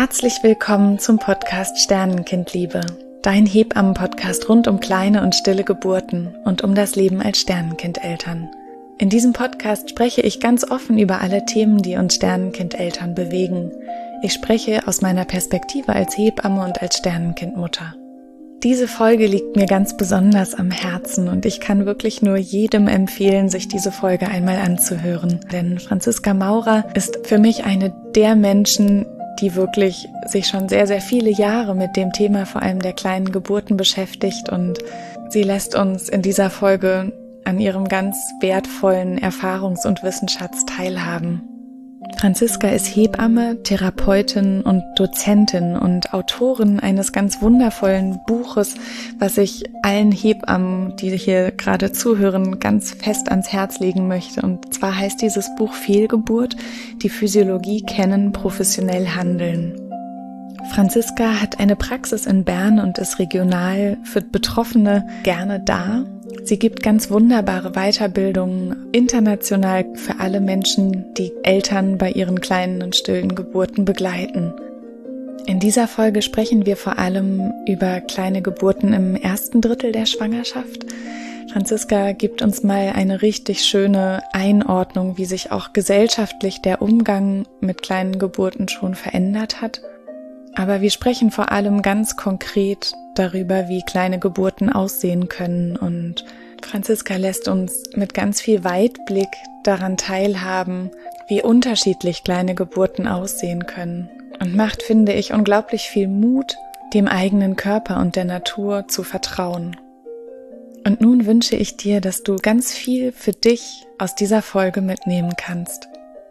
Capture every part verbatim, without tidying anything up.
Herzlich willkommen zum Podcast Sternenkindliebe, dein Hebammen-Podcast rund um kleine und stille Geburten und um das Leben als Sternenkindeltern. In diesem Podcast spreche ich ganz offen über alle Themen, die uns Sternenkindeltern bewegen. Ich spreche aus meiner Perspektive als Hebamme und als Sternenkindmutter. Diese Folge liegt mir ganz besonders am Herzen und ich kann wirklich nur jedem empfehlen, sich diese Folge einmal anzuhören. Denn Franziska Maurer ist für mich eine der Menschen, die wirklich sich schon sehr, sehr viele Jahre mit dem Thema vor allem der kleinen Geburten beschäftigt, und sie lässt uns in dieser Folge an ihrem ganz wertvollen Erfahrungs- und Wissensschatz teilhaben. Franziska ist Hebamme, Therapeutin und Dozentin und Autorin eines ganz wundervollen Buches, was ich allen Hebammen, die hier gerade zuhören, ganz fest ans Herz legen möchte. Und zwar heißt dieses Buch Fehlgeburt, die Physiologie kennen, professionell handeln. Franziska hat eine Praxis in Bern und ist regional für Betroffene gerne da. Sie gibt ganz wunderbare Weiterbildungen international für alle Menschen, die Eltern bei ihren kleinen und stillen Geburten begleiten. In dieser Folge sprechen wir vor allem über kleine Geburten im ersten Drittel der Schwangerschaft. Franziska gibt uns mal eine richtig schöne Einordnung, wie sich auch gesellschaftlich der Umgang mit kleinen Geburten schon verändert hat. Aber wir sprechen vor allem ganz konkret darüber, wie kleine Geburten aussehen können, und Franziska lässt uns mit ganz viel Weitblick daran teilhaben, wie unterschiedlich kleine Geburten aussehen können, und macht, finde ich, unglaublich viel Mut, dem eigenen Körper und der Natur zu vertrauen. Und nun wünsche ich dir, dass du ganz viel für dich aus dieser Folge mitnehmen kannst.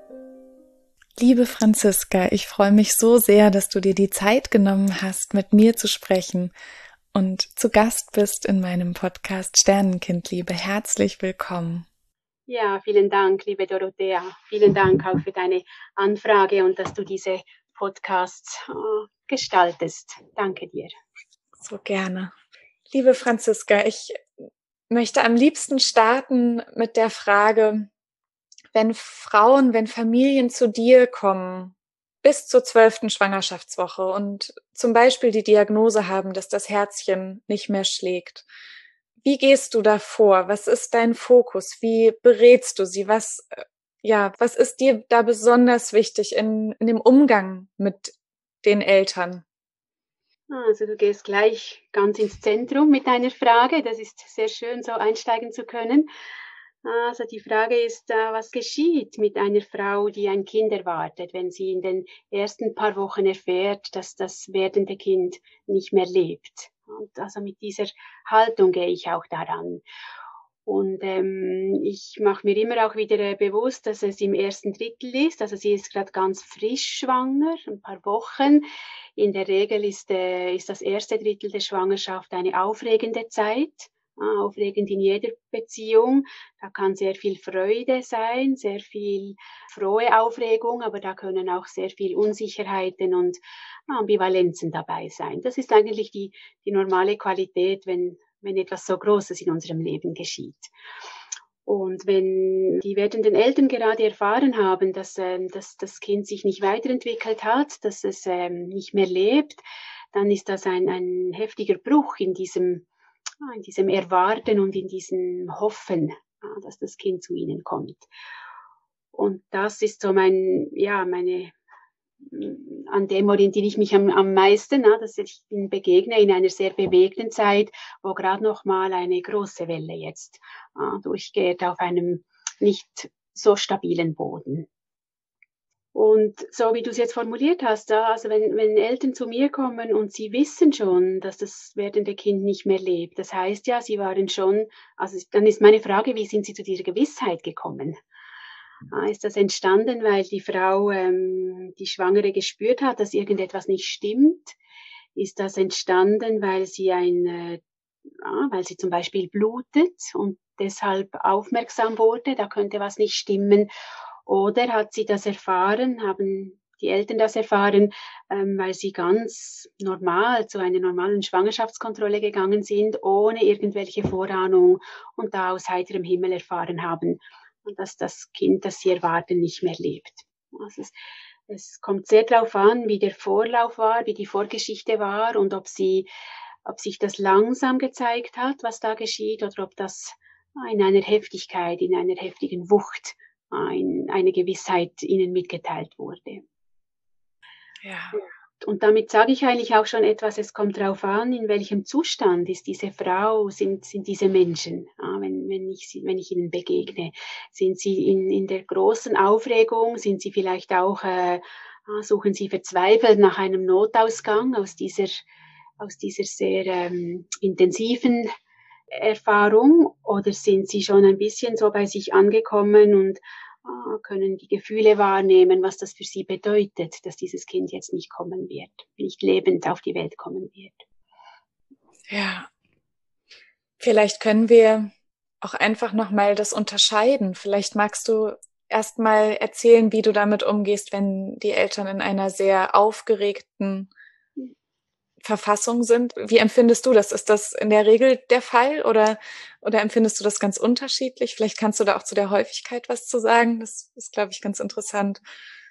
Liebe Franziska, ich freue mich so sehr, dass du dir die Zeit genommen hast, mit mir zu sprechen und zu Gast bist in meinem Podcast Sternenkindliebe. Herzlich willkommen. Ja, vielen Dank, liebe Dorothea. Vielen Dank auch für deine Anfrage und dass du diese Podcasts äh, gestaltest. Danke dir. So gerne. Liebe Franziska, ich möchte am liebsten starten mit der Frage: Wenn Frauen, wenn Familien zu dir kommen, bis zur zwölften Schwangerschaftswoche und zum Beispiel die Diagnose haben, dass das Herzchen nicht mehr schlägt, wie gehst du da vor? Was ist dein Fokus? Wie berätst du sie? Was, ja, was ist dir da besonders wichtig in, in dem Umgang mit den Eltern? Also du gehst gleich ganz ins Zentrum mit deiner Frage. Das ist sehr schön, so einsteigen zu können. Also die Frage ist, was geschieht mit einer Frau, die ein Kind erwartet, wenn sie in den ersten paar Wochen erfährt, dass das werdende Kind nicht mehr lebt. Und also mit dieser Haltung gehe ich auch daran. Und ähm, ich mache mir immer auch wieder äh, bewusst, dass es im ersten Drittel ist. Also sie ist gerade ganz frisch schwanger, ein paar Wochen. In der Regel ist, äh, ist das erste Drittel der Schwangerschaft eine aufregende Zeit. Aufregend in jeder Beziehung. Da kann sehr viel Freude sein, sehr viel frohe Aufregung, aber da können auch sehr viel Unsicherheiten und Ambivalenzen dabei sein. Das ist eigentlich die, die normale Qualität, wenn, wenn etwas so Großes in unserem Leben geschieht. Und wenn die werdenden Eltern gerade erfahren haben, dass, ähm, dass das Kind sich nicht weiterentwickelt hat, dass es ähm, nicht mehr lebt, dann ist das ein, ein heftiger Bruch in diesem in diesem Erwarten und in diesem Hoffen, dass das Kind zu ihnen kommt. Und das ist so mein, ja, meine, an dem orientiere ich mich am, am meisten, dass ich ihnen begegne in einer sehr bewegten Zeit, wo gerade noch mal eine große Welle jetzt durchgeht auf einem nicht so stabilen Boden. Und so wie du es jetzt formuliert hast, also wenn, wenn Eltern zu mir kommen und sie wissen schon, dass das werdende Kind nicht mehr lebt, das heißt ja, sie waren schon, also dann ist meine Frage, wie sind sie zu dieser Gewissheit gekommen? Ist das entstanden, weil die Frau, ähm, die Schwangere, gespürt hat, dass irgendetwas nicht stimmt? Ist das entstanden, weil sie ein, äh, weil sie zum Beispiel blutet und deshalb aufmerksam wurde, da könnte was nicht stimmen? Oder hat sie das erfahren, haben die Eltern das erfahren, ähm, weil sie ganz normal zu einer normalen Schwangerschaftskontrolle gegangen sind, ohne irgendwelche Vorahnung und da aus heiterem Himmel erfahren haben, dass das Kind, das sie erwarten, nicht mehr lebt. Also es, Es kommt sehr darauf an, wie der Vorlauf war, wie die Vorgeschichte war und ob sie, ob sich das langsam gezeigt hat, was da geschieht, oder ob das in einer Heftigkeit, in einer heftigen Wucht, in eine Gewissheit ihnen mitgeteilt wurde. Ja. Und damit sage ich eigentlich auch schon etwas, es kommt darauf an, in welchem Zustand ist diese Frau, sind, sind diese Menschen, ja, wenn, wenn, ich, wenn ich ihnen begegne. Sind sie in, in der großen Aufregung, sind sie vielleicht auch, äh, suchen sie verzweifelt nach einem Notausgang aus dieser, aus dieser sehr ähm, intensiven Erfahrung, oder sind sie schon ein bisschen so bei sich angekommen und können die Gefühle wahrnehmen, was das für sie bedeutet, dass dieses Kind jetzt nicht kommen wird, nicht lebend auf die Welt kommen wird. Ja, vielleicht können wir auch einfach nochmal das unterscheiden. Vielleicht magst du erstmal erzählen, wie du damit umgehst, wenn die Eltern in einer sehr aufgeregten Verfassung sind. Wie empfindest du das? Ist das in der Regel der Fall oder, oder empfindest du das ganz unterschiedlich? Vielleicht kannst du da auch zu der Häufigkeit was zu sagen. Das ist, glaube ich, ganz interessant.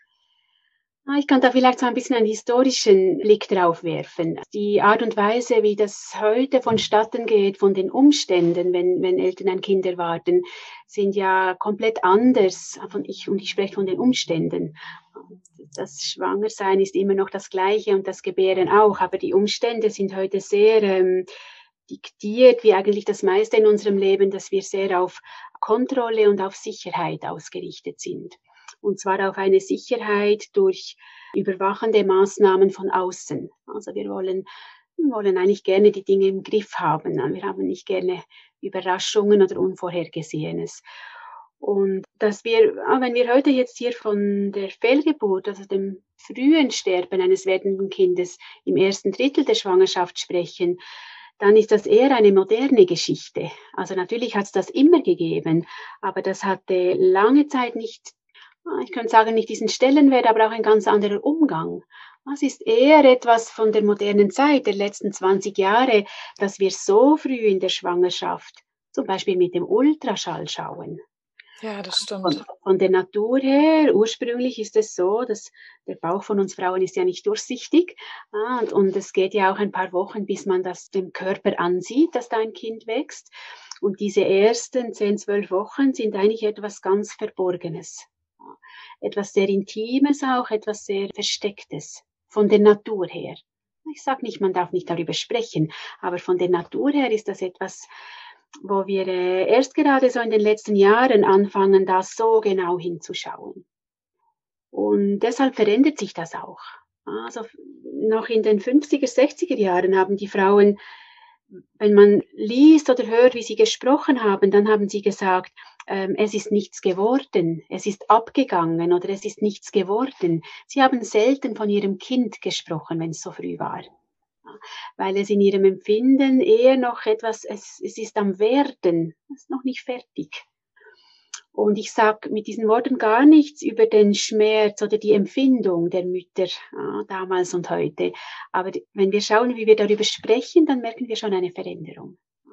Ich kann da vielleicht so ein bisschen einen historischen Blick drauf werfen. Die Art und Weise, wie das heute vonstatten geht, von den Umständen, wenn, wenn Eltern ein Kind erwarten, sind ja komplett anders. Ich, und ich spreche von den Umständen. Das Schwangersein ist immer noch das Gleiche und das Gebären auch, aber die Umstände sind heute sehr ähm, diktiert, wie eigentlich das meiste in unserem Leben, dass wir sehr auf Kontrolle und auf Sicherheit ausgerichtet sind. Und zwar auf eine Sicherheit durch überwachende Maßnahmen von außen. Also wir wollen, wir wollen eigentlich gerne die Dinge im Griff haben. Wir haben nicht gerne Überraschungen oder Unvorhergesehenes. Und dass wir, wenn wir heute jetzt hier von der Fehlgeburt, also dem frühen Sterben eines werdenden Kindes im ersten Drittel der Schwangerschaft sprechen, dann ist das eher eine moderne Geschichte. Also natürlich hat es das immer gegeben, aber das hatte lange Zeit nicht, ich könnte sagen, nicht diesen Stellenwert, aber auch ein ganz anderer Umgang. Das ist eher etwas von der modernen Zeit, der letzten zwanzig Jahre, dass wir so früh in der Schwangerschaft zum Beispiel mit dem Ultraschall schauen. Ja, das stimmt. Von, von der Natur her, ursprünglich ist es so, dass der Bauch von uns Frauen ist ja nicht durchsichtig und, und es geht ja auch ein paar Wochen, bis man das dem Körper ansieht, dass da ein Kind wächst. Und diese ersten zehn, zwölf Wochen sind eigentlich etwas ganz Verborgenes. Etwas sehr Intimes auch, etwas sehr Verstecktes, von der Natur her. Ich sage nicht, man darf nicht darüber sprechen, aber von der Natur her ist das etwas, wo wir äh, erst gerade so in den letzten Jahren anfangen, da so genau hinzuschauen. Und deshalb verändert sich das auch. Also noch in den fünfziger, sechziger Jahren haben die Frauen, wenn man liest oder hört, wie sie gesprochen haben, dann haben sie gesagt, ähm, es ist nichts geworden, es ist abgegangen oder es ist nichts geworden. Sie haben selten von ihrem Kind gesprochen, wenn es so früh war. Weil es in ihrem Empfinden eher noch etwas, es, es ist am Werden, es ist noch nicht fertig. Und ich sage mit diesen Worten gar nichts über den Schmerz oder die Empfindung der Mütter ja, damals und heute. Aber wenn wir schauen, wie wir darüber sprechen, dann merken wir schon eine Veränderung.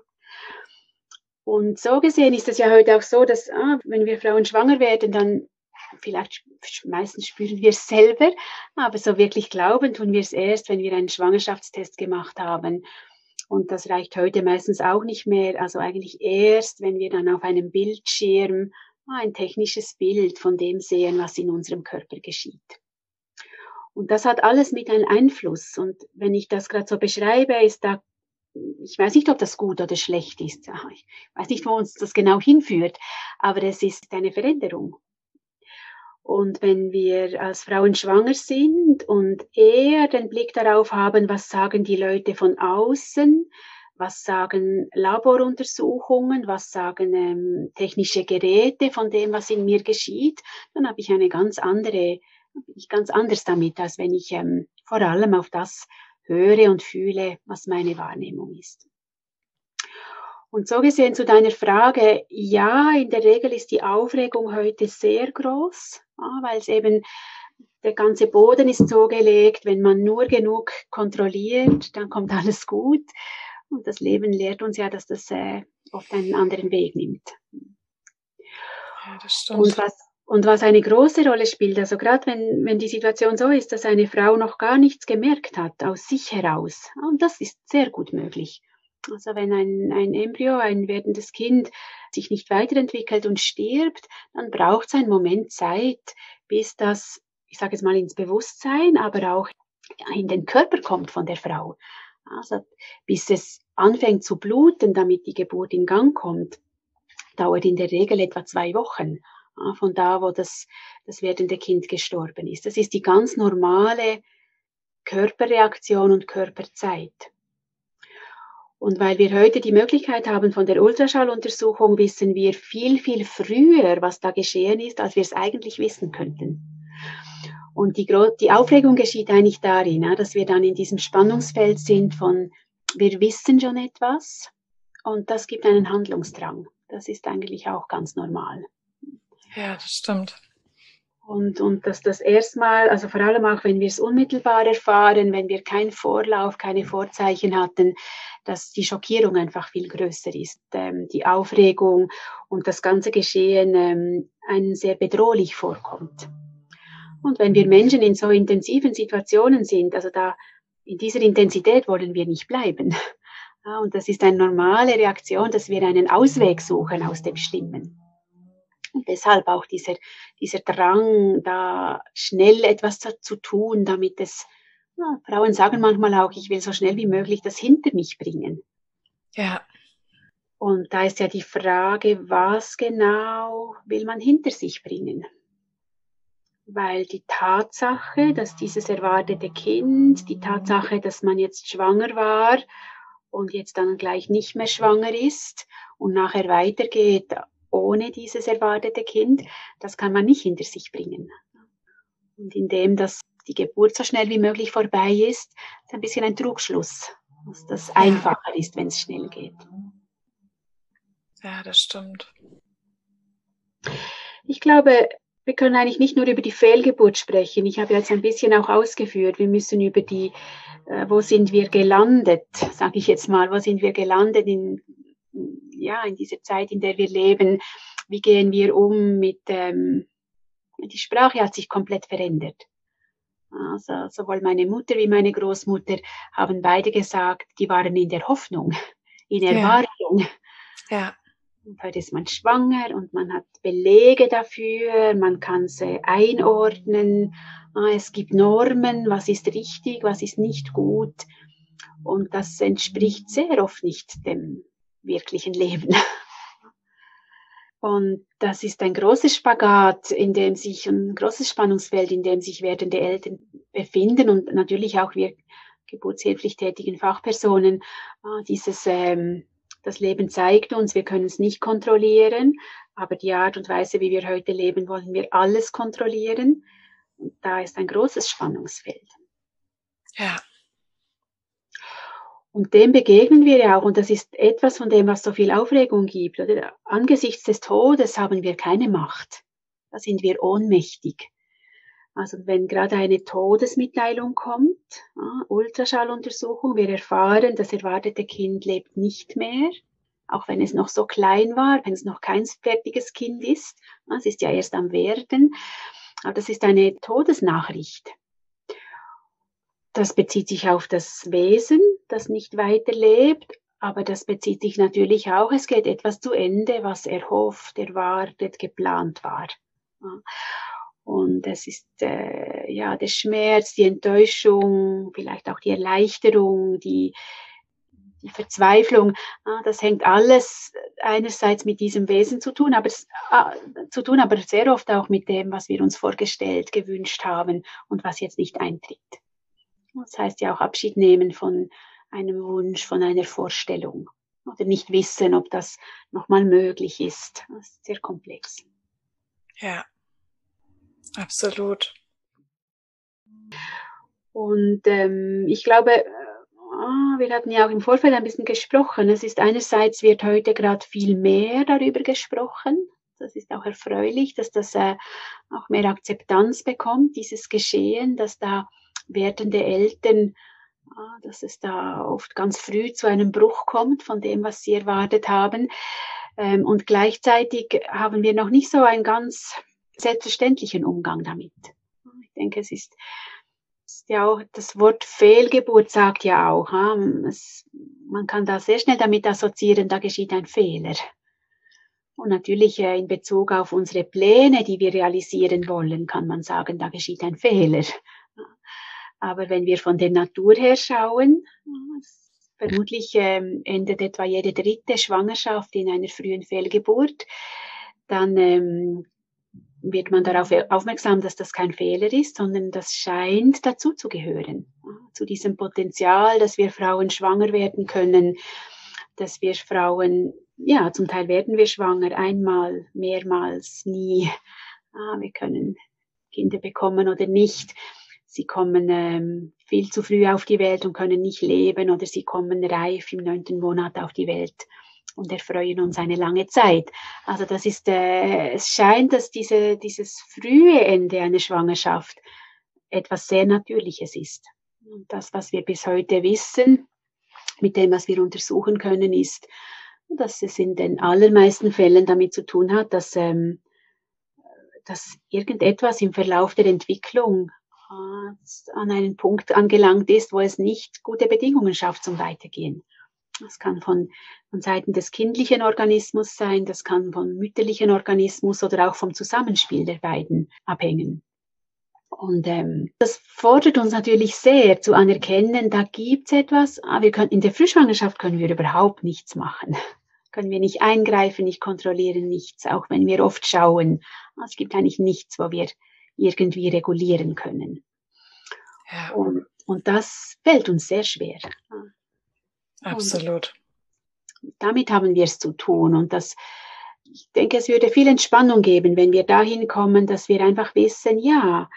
Und so gesehen ist es ja heute auch so, dass ah, wenn wir Frauen schwanger werden, dann vielleicht meistens spüren wir es selber, aber so wirklich glauben tun wir es erst, wenn wir einen Schwangerschaftstest gemacht haben. Und das reicht heute meistens auch nicht mehr. Also eigentlich erst, wenn wir dann auf einem Bildschirm ein technisches Bild von dem sehen, was in unserem Körper geschieht. Und das hat alles mit einem Einfluss. Und wenn ich das gerade so beschreibe, ist da, ich weiß nicht, ob das gut oder schlecht ist. Ich weiß nicht, wo uns das genau hinführt, aber es ist eine Veränderung. Und wenn wir als Frauen schwanger sind und eher den Blick darauf haben, was sagen die Leute von außen, was sagen Laboruntersuchungen, was sagen ähm, technische Geräte von dem, was in mir geschieht, dann habe ich eine ganz andere, bin ich ganz anders damit, als wenn ich ähm, vor allem auf das höre und fühle, was meine Wahrnehmung ist. Und so gesehen zu deiner Frage, ja, in der Regel ist die Aufregung heute sehr groß, ja, weil es eben, der ganze Boden ist so gelegt, wenn man nur genug kontrolliert, dann kommt alles gut. Und das Leben lehrt uns ja, dass das äh, oft einen anderen Weg nimmt. Ja, das stimmt. Und was, Und was eine große Rolle spielt, also gerade wenn, wenn die Situation so ist, dass eine Frau noch gar nichts gemerkt hat, aus sich heraus, und das ist sehr gut möglich. Also wenn ein, ein Embryo, ein werdendes Kind sich nicht weiterentwickelt und stirbt, dann braucht es einen Moment Zeit, bis das, ich sage jetzt mal, ins Bewusstsein, aber auch in den Körper kommt von der Frau. Also bis es anfängt zu bluten, damit die Geburt in Gang kommt, dauert in der Regel etwa zwei Wochen. Von da, wo das, das werdende Kind gestorben ist. Das ist die ganz normale Körperreaktion und Körperzeit. Und weil wir heute die Möglichkeit haben von der Ultraschalluntersuchung, wissen wir viel, viel früher, was da geschehen ist, als wir es eigentlich wissen könnten. Und die, die Aufregung geschieht eigentlich darin, dass wir dann in diesem Spannungsfeld sind von, wir wissen schon etwas und das gibt einen Handlungsdrang. Das ist eigentlich auch ganz normal. Ja, das stimmt. Und, und dass das erstmal, also vor allem auch, wenn wir es unmittelbar erfahren, wenn wir keinen Vorlauf, keine Vorzeichen hatten, dass die Schockierung einfach viel größer ist, ähm, die Aufregung und das ganze Geschehen ähm, einem sehr bedrohlich vorkommt. Und wenn wir Menschen in so intensiven Situationen sind, also da in dieser Intensität wollen wir nicht bleiben. Ja, und das ist eine normale Reaktion, dass wir einen Ausweg suchen aus dem Schlimmen. Und deshalb auch dieser, dieser Drang, da schnell etwas zu, zu tun, damit es, ja, Frauen sagen manchmal auch, ich will so schnell wie möglich das hinter mich bringen. Ja. Und da ist ja die Frage, was genau will man hinter sich bringen? Weil die Tatsache, dass dieses erwartete Kind, die Tatsache, dass man jetzt schwanger war und jetzt dann gleich nicht mehr schwanger ist und nachher weitergeht, ohne dieses erwartete Kind, das kann man nicht hinter sich bringen. Und indem das die Geburt so schnell wie möglich vorbei ist, ist ein bisschen ein Trugschluss, dass das ja einfacher ist, wenn es schnell geht. Ja, das stimmt. Ich glaube, wir können eigentlich nicht nur über die Fehlgeburt sprechen. Ich habe jetzt ein bisschen auch ausgeführt, wir müssen über die, äh, wo sind wir gelandet, sage ich jetzt mal, wo sind wir gelandet in ja, in dieser Zeit, in der wir leben, wie gehen wir um mit, ähm, die Sprache hat sich komplett verändert. Also sowohl meine Mutter wie meine Großmutter haben beide gesagt, die waren in der Hoffnung, in Erwartung. Ja. Ja. Und heute ist man schwanger und man hat Belege dafür, man kann sie einordnen, es gibt Normen, was ist richtig, was ist nicht gut. Und das entspricht sehr oft nicht dem wirklichen Leben. Und das ist ein großes Spagat, in dem sich, ein großes Spannungsfeld, in dem sich werdende Eltern befinden und natürlich auch wir geburtshilflich tätigen Fachpersonen. Dieses, ähm, das Leben zeigt uns, wir können es nicht kontrollieren, aber die Art und Weise, wie wir heute leben, wollen wir alles kontrollieren. Und da ist ein großes Spannungsfeld. Ja. Und dem begegnen wir ja auch, und das ist etwas von dem, was so viel Aufregung gibt. Oder? Angesichts des Todes haben wir keine Macht. Da sind wir ohnmächtig. Also wenn gerade eine Todesmitteilung kommt, ja, Ultraschalluntersuchung, wir erfahren, das erwartete Kind lebt nicht mehr, auch wenn es noch so klein war, wenn es noch kein fertiges Kind ist. Ja, es ist ja erst am Werden. Aber das ist eine Todesnachricht. Das bezieht sich auf das Wesen, das nicht weiterlebt, aber das bezieht sich natürlich auch, es geht etwas zu Ende, was erhofft, erwartet, geplant war. Und es ist äh, ja der Schmerz, die Enttäuschung, vielleicht auch die Erleichterung, die, die Verzweiflung, das hängt alles einerseits mit diesem Wesen zu tun, aber, äh, zu tun, aber sehr oft auch mit dem, was wir uns vorgestellt, gewünscht haben und was jetzt nicht eintritt. Das heißt ja auch Abschied nehmen von einem Wunsch, von einer Vorstellung. Oder nicht wissen, ob das nochmal möglich ist. Das ist sehr komplex. Ja, absolut. Und ähm, ich glaube, äh, wir hatten ja auch im Vorfeld ein bisschen gesprochen. Es ist einerseits wird heute gerade viel mehr darüber gesprochen. Das ist auch erfreulich, dass das äh, auch mehr Akzeptanz bekommt, dieses Geschehen, dass da werdende Eltern, dass es da oft ganz früh zu einem Bruch kommt von dem, was sie erwartet haben. Und gleichzeitig haben wir noch nicht so ein ganz selbstverständlichen Umgang damit. Ich denke, es ist, ist ja auch, das Wort Fehlgeburt sagt ja auch, ja, es, man kann da sehr schnell damit assoziieren, da geschieht ein Fehler. Und natürlich äh, in Bezug auf unsere Pläne, die wir realisieren wollen, kann man sagen, da geschieht ein Fehler. Aber wenn wir von der Natur her schauen, vermutlich ähm, endet etwa jede dritte Schwangerschaft in einer frühen Fehlgeburt, dann ähm, wird man darauf aufmerksam, dass das kein Fehler ist, sondern das scheint dazu zu gehören. Zu diesem Potenzial, dass wir Frauen schwanger werden können, dass wir Frauen, ja, zum Teil werden wir schwanger, einmal, mehrmals, nie. Ah, wir können Kinder bekommen oder nicht. Sie kommen ähm, viel zu früh auf die Welt und können nicht leben, oder sie kommen reif im neunten Monat auf die Welt und erfreuen uns eine lange Zeit. Also das ist, äh, es scheint, dass diese, dieses frühe Ende einer Schwangerschaft etwas sehr Natürliches ist. Und das, was wir bis heute wissen, mit dem, was wir untersuchen können, ist, dass es in den allermeisten Fällen damit zu tun hat, dass, ähm, dass irgendetwas im Verlauf der Entwicklung äh, an einen Punkt angelangt ist, wo es nicht gute Bedingungen schafft zum Weitergehen. Das kann von, von Seiten des kindlichen Organismus sein, das kann vom mütterlichen Organismus oder auch vom Zusammenspiel der beiden abhängen. Und ähm, das fordert uns natürlich sehr zu anerkennen, da gibt's etwas, aber wir können, in der Frühschwangerschaft können wir überhaupt nichts machen. Können wir nicht eingreifen, nicht kontrollieren, nichts, auch wenn wir oft schauen. Es gibt eigentlich nichts, wo wir irgendwie regulieren können. Ja. Und, und das fällt uns sehr schwer. Absolut. Und damit haben wir es zu tun. Und das, ich denke, es würde viel Entspannung geben, wenn wir dahin kommen, dass wir einfach wissen, ja,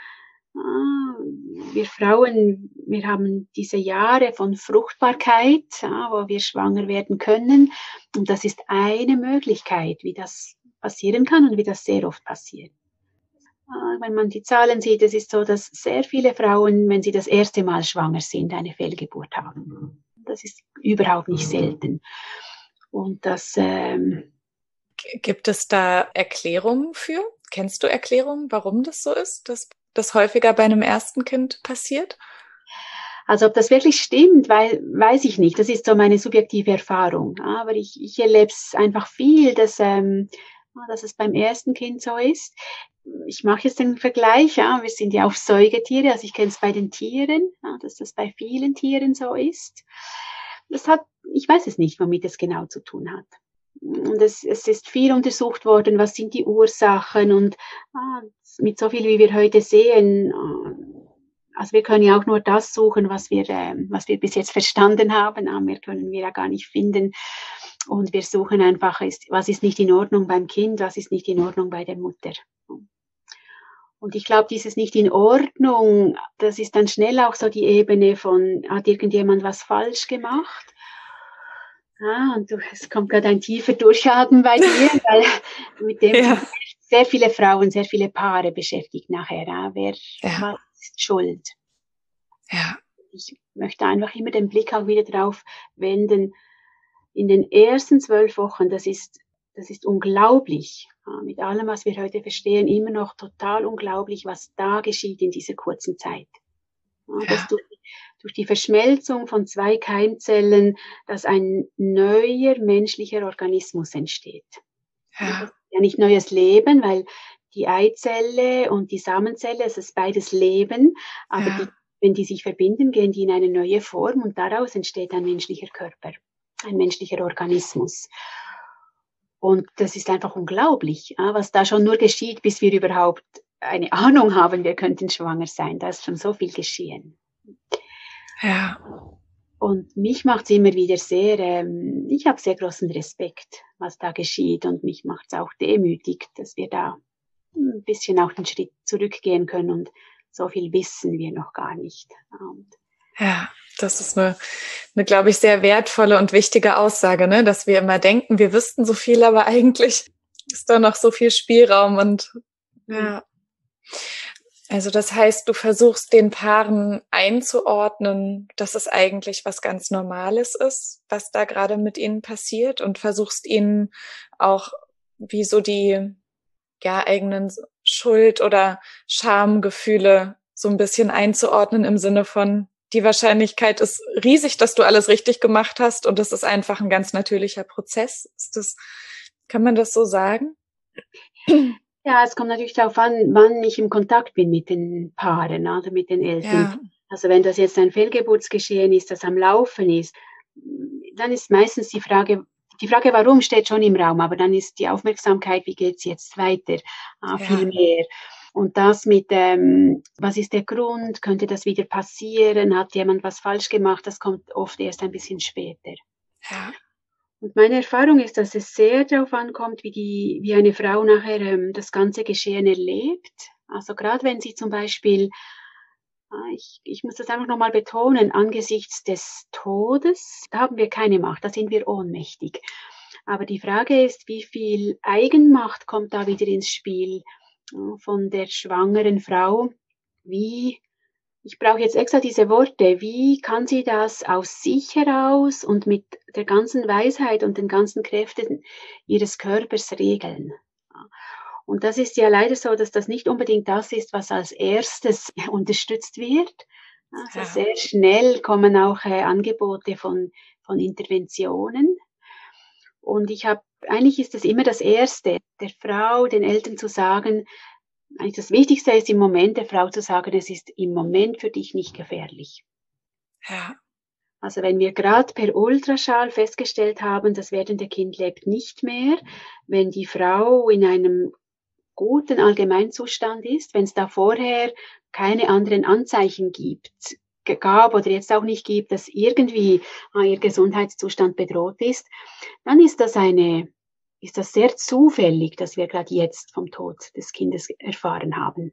wir Frauen, wir haben diese Jahre von Fruchtbarkeit, wo wir schwanger werden können. Und das ist eine Möglichkeit, wie das passieren kann und wie das sehr oft passiert. Wenn man die Zahlen sieht, es ist so, dass sehr viele Frauen, wenn sie das erste Mal schwanger sind, eine Fehlgeburt haben. Das ist überhaupt nicht selten. Und das ähm, gibt es da Erklärungen für? Kennst du Erklärungen, warum das so ist, dass das häufiger bei einem ersten Kind passiert? Also ob das wirklich stimmt, weil, weiß ich nicht. Das ist so meine subjektive Erfahrung. Aber ich, ich erlebe es einfach viel, dass, ähm, dass es beim ersten Kind so ist. Ich mache jetzt den Vergleich, ja, wir sind ja auch Säugetiere, also ich kenne es bei den Tieren, ja, dass das bei vielen Tieren so ist. Das hat, ich weiß es nicht, womit es genau zu tun hat. Und es, es ist viel untersucht worden, was sind die Ursachen, und ah, mit so viel, wie wir heute sehen, also wir können ja auch nur das suchen, was wir, äh, was wir bis jetzt verstanden haben, ah, mehr können wir ja gar nicht finden. Und wir suchen einfach, ist, was ist nicht in Ordnung beim Kind, was ist nicht in Ordnung bei der Mutter. Und ich glaube, dieses nicht in Ordnung, das ist dann schnell auch so die Ebene von, hat irgendjemand was falsch gemacht? Ah, und du, es kommt gerade ein tiefer Durchatmen bei dir, weil mit dem Ja. sind sehr viele Frauen, sehr viele Paare beschäftigt nachher. Ah, wer Ja. was ist schuld? Ja. Ich möchte einfach immer den Blick auch wieder drauf wenden. In den ersten zwölf Wochen, das ist, das ist unglaublich. Ja, mit allem, was wir heute verstehen, immer noch total unglaublich, was da geschieht in dieser kurzen Zeit. Ja, dass durch, durch die Verschmelzung von zwei Keimzellen, dass ein neuer menschlicher Organismus entsteht. Ja. Das ist ja nicht neues Leben, weil die Eizelle und die Samenzelle, es ist beides Leben, aber Ja. die, wenn die sich verbinden, gehen die in eine neue Form und daraus entsteht ein menschlicher Körper, ein menschlicher Organismus. Und das ist einfach unglaublich, was da schon nur geschieht, bis wir überhaupt eine Ahnung haben, wir könnten schwanger sein. Da ist schon so viel geschehen. Ja. Und mich macht es immer wieder sehr, ähm, ich habe sehr großen Respekt, was da geschieht, und mich macht es auch demütig, dass wir da ein bisschen auch den Schritt zurückgehen können, und so viel wissen wir noch gar nicht. Und ja, das ist eine, eine, glaube ich, sehr wertvolle und wichtige Aussage, ne? Dass wir immer denken, wir wüssten so viel, aber eigentlich ist da noch so viel Spielraum. Und ja, also das heißt, du versuchst den Paaren einzuordnen, dass es eigentlich was ganz Normales ist, was da gerade mit ihnen passiert, und versuchst ihnen auch wie so die ja eigenen Schuld- oder Schamgefühle so ein bisschen einzuordnen im Sinne von, die Wahrscheinlichkeit ist riesig, dass du alles richtig gemacht hast und das ist einfach ein ganz natürlicher Prozess. Ist das, kann man das so sagen? Ja, es kommt natürlich darauf an, wann ich im Kontakt bin mit den Paaren, also mit den Eltern. Ja. Also wenn das jetzt ein Fehlgeburtsgeschehen ist, das am Laufen ist, dann ist meistens die Frage, die Frage, warum, steht schon im Raum, aber dann ist die Aufmerksamkeit, wie geht's jetzt weiter, äh, viel Ja. mehr. Und das mit, ähm, was ist der Grund, könnte das wieder passieren, hat jemand was falsch gemacht, das kommt oft erst ein bisschen später. Ja. Und meine Erfahrung ist, dass es sehr darauf ankommt, wie die, wie eine Frau nachher ähm, das ganze Geschehen erlebt. Also gerade wenn sie zum Beispiel, äh, ich, ich muss das einfach nochmal betonen, angesichts des Todes, da haben wir keine Macht, da sind wir ohnmächtig. Aber die Frage ist, wie viel Eigenmacht kommt da wieder ins Spiel äh, von der schwangeren Frau? Wie Ich brauche jetzt extra diese Worte. Wie kann sie das aus sich heraus und mit der ganzen Weisheit und den ganzen Kräften ihres Körpers regeln? Und das ist ja leider so, dass das nicht unbedingt das ist, was als erstes unterstützt wird. Also Ja. sehr schnell kommen auch äh, Angebote von, von Interventionen. Und ich habe, eigentlich ist das immer das Erste, der Frau, den Eltern zu sagen, eigentlich das Wichtigste ist im Moment der Frau zu sagen, es ist im Moment für dich nicht gefährlich. Ja. Also wenn wir gerade per Ultraschall festgestellt haben, das werdende Kind lebt nicht mehr, wenn die Frau in einem guten Allgemeinzustand ist, wenn es da vorher keine anderen Anzeichen gibt, gab oder jetzt auch nicht gibt, dass irgendwie ihr Gesundheitszustand bedroht ist, dann ist das eine ist das sehr zufällig, dass wir gerade jetzt vom Tod des Kindes erfahren haben.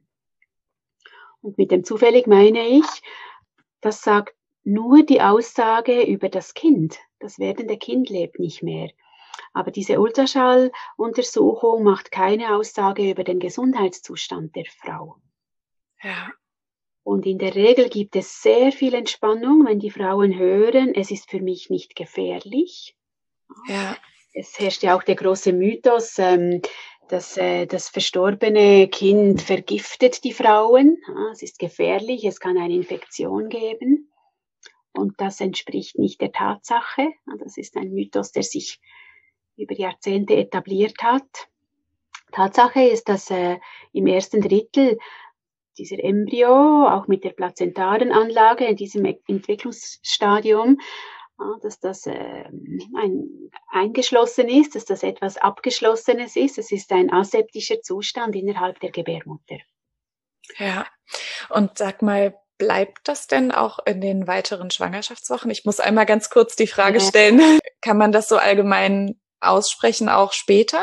Und mit dem zufällig meine ich, das sagt nur die Aussage über das Kind. Das werdende Kind lebt nicht mehr. Aber diese Ultraschalluntersuchung macht keine Aussage über den Gesundheitszustand der Frau. Ja. Und in der Regel gibt es sehr viel Entspannung, wenn die Frauen hören, es ist für mich nicht gefährlich. Ja. Es herrscht ja auch der große Mythos, ähm, dass äh, das verstorbene Kind vergiftet die Frauen. Ja, es ist gefährlich, es kann eine Infektion geben. Und das entspricht nicht der Tatsache. Das ist ein Mythos, der sich über Jahrzehnte etabliert hat. Tatsache ist, dass äh, im ersten Drittel dieser Embryo, auch mit der plazentaren Anlage in diesem Entwicklungsstadium, dass das äh, ein, eingeschlossen ist, dass das etwas Abgeschlossenes ist. Es ist ein aseptischer Zustand innerhalb der Gebärmutter. Ja, und sag mal, bleibt das denn auch in den weiteren Schwangerschaftswochen? Ich muss einmal ganz kurz die Frage stellen, äh. kann man das so allgemein aussprechen, auch später?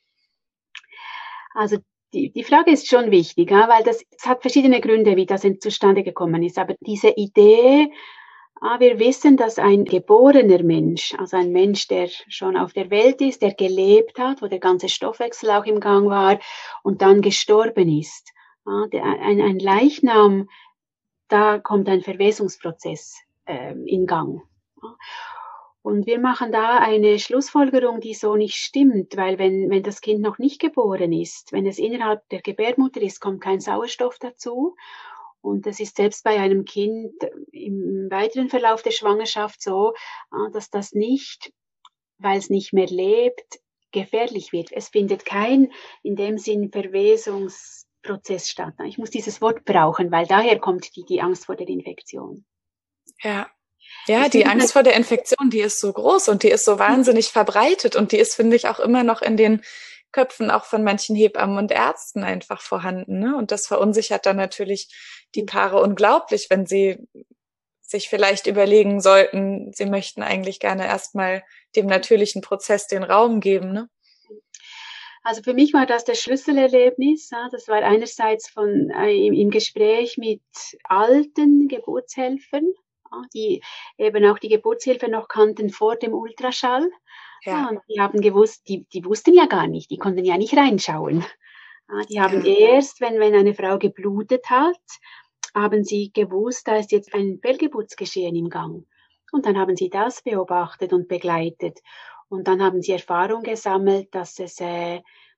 Also die, die Frage ist schon wichtig, ja, weil das, es hat verschiedene Gründe, wie das zustande gekommen ist. Aber diese Idee, Ah, wir wissen, dass ein geborener Mensch, also ein Mensch, der schon auf der Welt ist, der gelebt hat, wo der ganze Stoffwechsel auch im Gang war und dann gestorben ist. Ah, der, ein, ein Leichnam, da kommt ein Verwesungsprozess äh, in Gang. Und wir machen da eine Schlussfolgerung, die so nicht stimmt, weil wenn, wenn das Kind noch nicht geboren ist, wenn es innerhalb der Gebärmutter ist, kommt kein Sauerstoff dazu. Und es ist selbst bei einem Kind im weiteren Verlauf der Schwangerschaft so, dass das nicht, weil es nicht mehr lebt, gefährlich wird. Es findet kein, in dem Sinn, Verwesungsprozess statt. Ich muss dieses Wort brauchen, weil daher kommt die, die Angst vor der Infektion. Ja. Ja, die Angst vor der Infektion, die ist so groß und die ist so wahnsinnig verbreitet und die ist, finde ich, auch immer noch in den Köpfen auch von manchen Hebammen und Ärzten einfach vorhanden, ne? Und das verunsichert dann natürlich die Paare unglaublich, wenn sie sich vielleicht überlegen sollten, sie möchten eigentlich gerne erstmal dem natürlichen Prozess den Raum geben, ne? Also für mich war das das Schlüsselerlebnis. Das war einerseits von, äh, im Gespräch mit alten Geburtshelfern, die eben auch die Geburtshilfe noch kannten vor dem Ultraschall. Ja. Und die haben gewusst, die, die wussten ja gar nicht, die konnten ja nicht reinschauen. Die haben ja. erst, wenn, wenn eine Frau geblutet hat, haben sie gewusst, da ist jetzt ein Fehlgeburtsgeschehen im Gang. Und dann haben sie das beobachtet und begleitet. Und dann haben sie Erfahrung gesammelt, dass es, äh,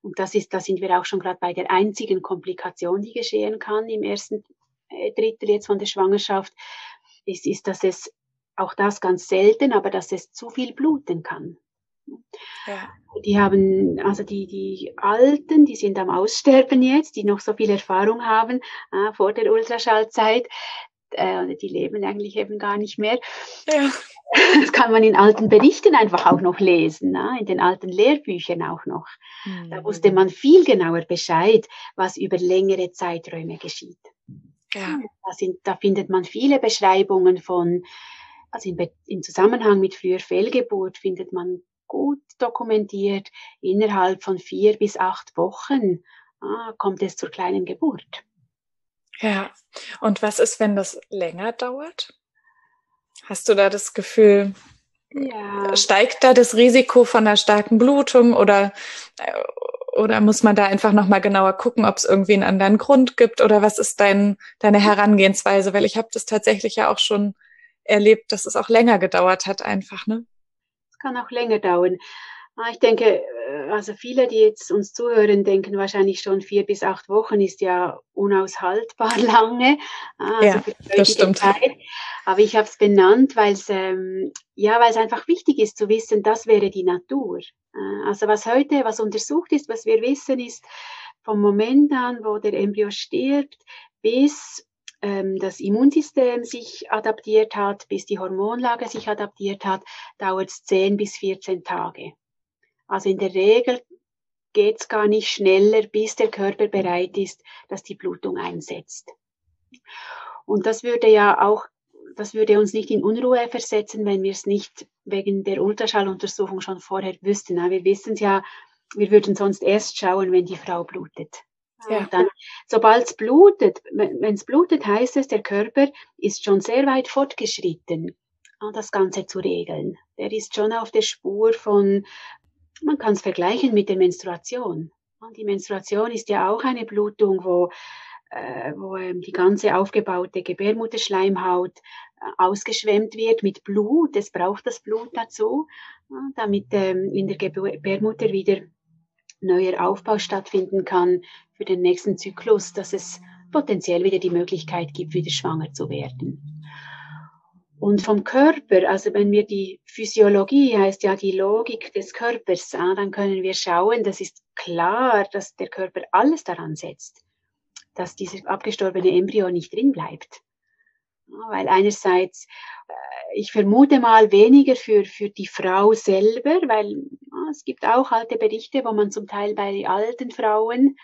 Und das ist, da sind wir auch schon gerade bei der einzigen Komplikation, die geschehen kann im ersten Drittel jetzt von der Schwangerschaft, ist, ist, dass es, auch das ganz selten, aber dass es zu viel bluten kann. Ja. Die haben, also die, die Alten, die sind am Aussterben jetzt, die noch so viel Erfahrung haben äh, vor der Ultraschallzeit, äh, die leben eigentlich eben gar nicht mehr. Ja. Das kann man in alten Berichten einfach auch noch lesen, ne? In den alten Lehrbüchern auch noch. Mhm. Da wusste man viel genauer Bescheid, was über längere Zeiträume geschieht. Ja. Da, sind, da findet man viele Beschreibungen von, also im, im Zusammenhang mit früher Fehlgeburt findet man gut dokumentiert, innerhalb von vier bis acht Wochen ah, kommt es zur kleinen Geburt. Ja, und was ist, wenn das länger dauert? Hast du da das Gefühl, ja. steigt da das Risiko von einer starken Blutung oder, oder muss man da einfach nochmal genauer gucken, ob es irgendwie einen anderen Grund gibt oder was ist dein, deine Herangehensweise? Weil ich habe das tatsächlich ja auch schon erlebt, dass es auch länger gedauert hat einfach, ne? Es kann auch länger dauern. Ich denke, also viele, die jetzt uns zuhören, denken wahrscheinlich schon vier bis acht Wochen ist ja unaushaltbar lange. Also ja, für die das stimmt. Zeit. Aber ich habe es benannt, weil es ähm, ja, weil es einfach wichtig ist zu wissen, das wäre die Natur. Also was heute, was untersucht ist, was wir wissen, ist vom Moment an, wo der Embryo stirbt, bis ähm, das Immunsystem sich adaptiert hat, bis die Hormonlage sich adaptiert hat, dauert es zehn bis vierzehn Tage. Also in der Regel geht es gar nicht schneller, bis der Körper bereit ist, dass die Blutung einsetzt. Und das würde ja auch, das würde uns nicht in Unruhe versetzen, wenn wir es nicht wegen der Ultraschalluntersuchung schon vorher wüssten. Wir wissen es ja, wir würden sonst erst schauen, wenn die Frau blutet. Ja. Und dann, sobald es blutet, wenn es blutet, heißt es, der Körper ist schon sehr weit fortgeschritten, das Ganze zu regeln. Der ist schon auf der Spur von, man kann es vergleichen mit der Menstruation. Die Menstruation ist ja auch eine Blutung, wo, äh, wo ähm, die ganze aufgebaute Gebärmutterschleimhaut äh, ausgeschwemmt wird mit Blut. Es braucht das Blut dazu, äh, damit ähm, in der Gebärmutter wieder neuer Aufbau stattfinden kann für den nächsten Zyklus, dass es potenziell wieder die Möglichkeit gibt, wieder schwanger zu werden. Und vom Körper, also wenn wir die Physiologie, heißt ja die Logik des Körpers, dann können wir schauen, das ist klar, dass der Körper alles daran setzt, dass dieses abgestorbene Embryo nicht drin bleibt. Weil einerseits, ich vermute mal weniger für, für die Frau selber, weil es gibt auch alte Berichte, wo man zum Teil bei alten Frauen,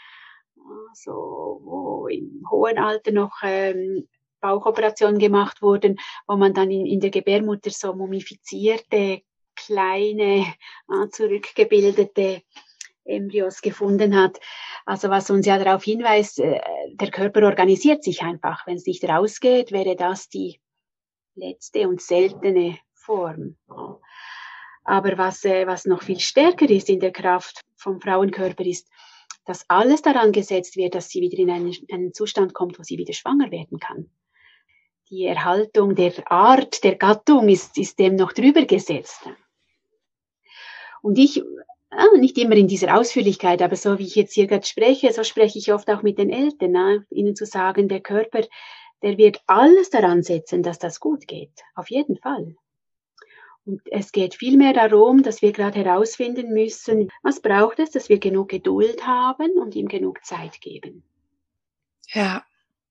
so, wo im hohen Alter noch ähm, Bauchoperationen gemacht wurden, wo man dann in, in der Gebärmutter so mumifizierte, kleine, äh, zurückgebildete Embryos gefunden hat. Also was uns ja darauf hinweist, äh, der Körper organisiert sich einfach. Wenn es nicht rausgeht, wäre das die letzte und seltene Form. Aber was, äh, was noch viel stärker ist in der Kraft vom Frauenkörper ist, dass alles daran gesetzt wird, dass sie wieder in einen, einen Zustand kommt, wo sie wieder schwanger werden kann. Die Erhaltung der Art, der Gattung ist, ist dem noch drüber gesetzt. Und ich, nicht immer in dieser Ausführlichkeit, aber so wie ich jetzt hier gerade spreche, so spreche ich oft auch mit den Eltern, ne? Ihnen zu sagen, der Körper, der wird alles daran setzen, dass das gut geht. Auf jeden Fall. Und es geht vielmehr darum, dass wir gerade herausfinden müssen, was braucht es, dass wir genug Geduld haben und ihm genug Zeit geben. Ja.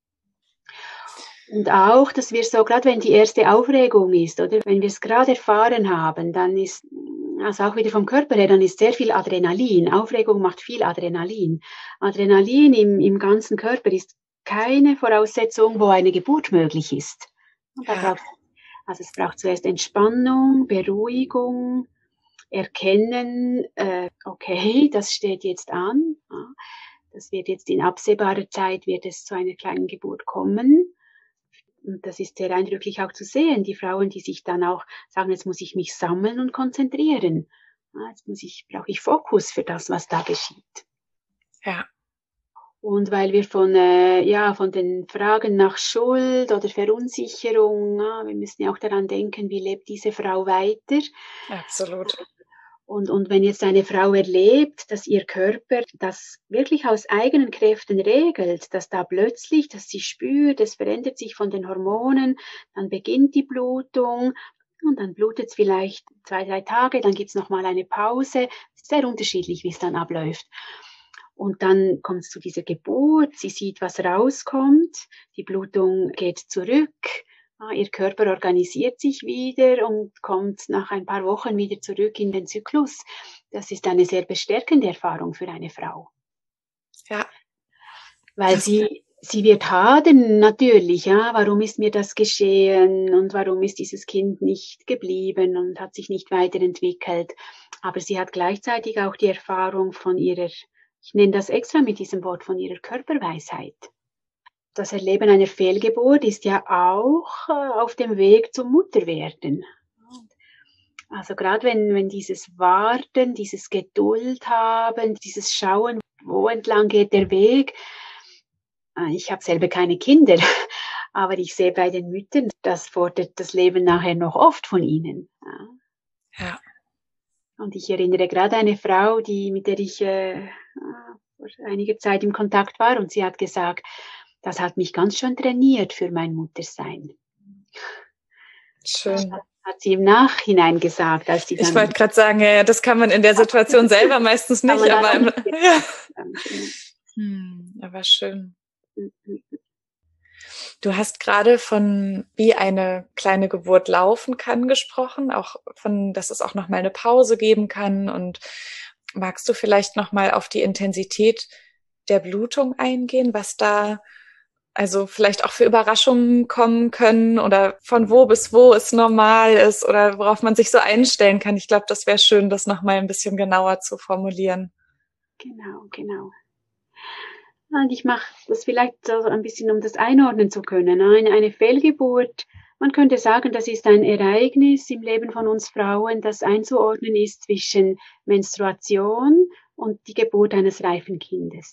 Und auch, dass wir so, gerade wenn die erste Aufregung ist, oder wenn wir es gerade erfahren haben, dann ist, also auch wieder vom Körper her, dann ist sehr viel Adrenalin. Aufregung macht viel Adrenalin. Adrenalin im, im ganzen Körper ist keine Voraussetzung, wo eine Geburt möglich ist. Und da Ja. braucht, also es braucht zuerst Entspannung, Beruhigung, Erkennen, äh, okay, das steht jetzt an. Das wird jetzt in absehbarer Zeit, wird es zu einer kleinen Geburt kommen. Und das ist sehr eindrücklich auch zu sehen, die Frauen, die sich dann auch sagen, jetzt muss ich mich sammeln und konzentrieren. Jetzt muss ich, brauche ich Fokus für das, was da geschieht. Ja. Und weil wir von, äh, ja, von den Fragen nach Schuld oder Verunsicherung, ja, wir müssen ja auch daran denken, wie lebt diese Frau weiter. Absolut. Und, und wenn jetzt eine Frau erlebt, dass ihr Körper das wirklich aus eigenen Kräften regelt, dass da plötzlich, dass sie spürt, es verändert sich von den Hormonen, dann beginnt die Blutung und dann blutet es vielleicht zwei, drei Tage, dann gibt es nochmal eine Pause. Es ist sehr unterschiedlich, wie es dann abläuft. Und dann kommt es zu dieser Geburt, sie sieht, was rauskommt, die Blutung geht zurück. Ihr Körper organisiert sich wieder und kommt nach ein paar Wochen wieder zurück in den Zyklus. Das ist eine sehr bestärkende Erfahrung für eine Frau. Ja. Weil das sie, sie wird hadern natürlich, ja, warum ist mir das geschehen und warum ist dieses Kind nicht geblieben und hat sich nicht weiterentwickelt. Aber sie hat gleichzeitig auch die Erfahrung von ihrer, ich nenne das extra mit diesem Wort, von ihrer Körperweisheit. Das Erleben einer Fehlgeburt ist ja auch auf dem Weg zum Mutterwerden. Also gerade wenn, wenn dieses Warten, dieses Geduld haben, dieses Schauen, wo entlang geht der Weg. Ich habe selber keine Kinder, aber ich sehe bei den Müttern, das fordert das Leben nachher noch oft von ihnen. Ja. Und ich erinnere gerade eine Frau, die, mit der ich äh, vor einiger Zeit im Kontakt war, und sie hat gesagt, das hat mich ganz schön trainiert für mein Muttersein. Schön. Das hat, hat sie im Nachhinein gesagt, als sie dann... Ich wollte gerade sagen, ja, das kann man in der Situation selber meistens nicht, aber... Im, ja. hm, aber schön. Du hast gerade von, wie eine kleine Geburt laufen kann, gesprochen, auch von, dass es auch noch mal eine Pause geben kann. Und magst du vielleicht noch mal auf die Intensität der Blutung eingehen, was da also vielleicht auch für Überraschungen kommen können oder von wo bis wo es normal ist oder worauf man sich so einstellen kann? Ich glaube, das wäre schön, das noch mal ein bisschen genauer zu formulieren. Genau, genau. Und ich mache das vielleicht so ein bisschen, um das einordnen zu können. Eine, eine Fehlgeburt, man könnte sagen, das ist ein Ereignis im Leben von uns Frauen, das einzuordnen ist zwischen Menstruation und die Geburt eines reifen Kindes.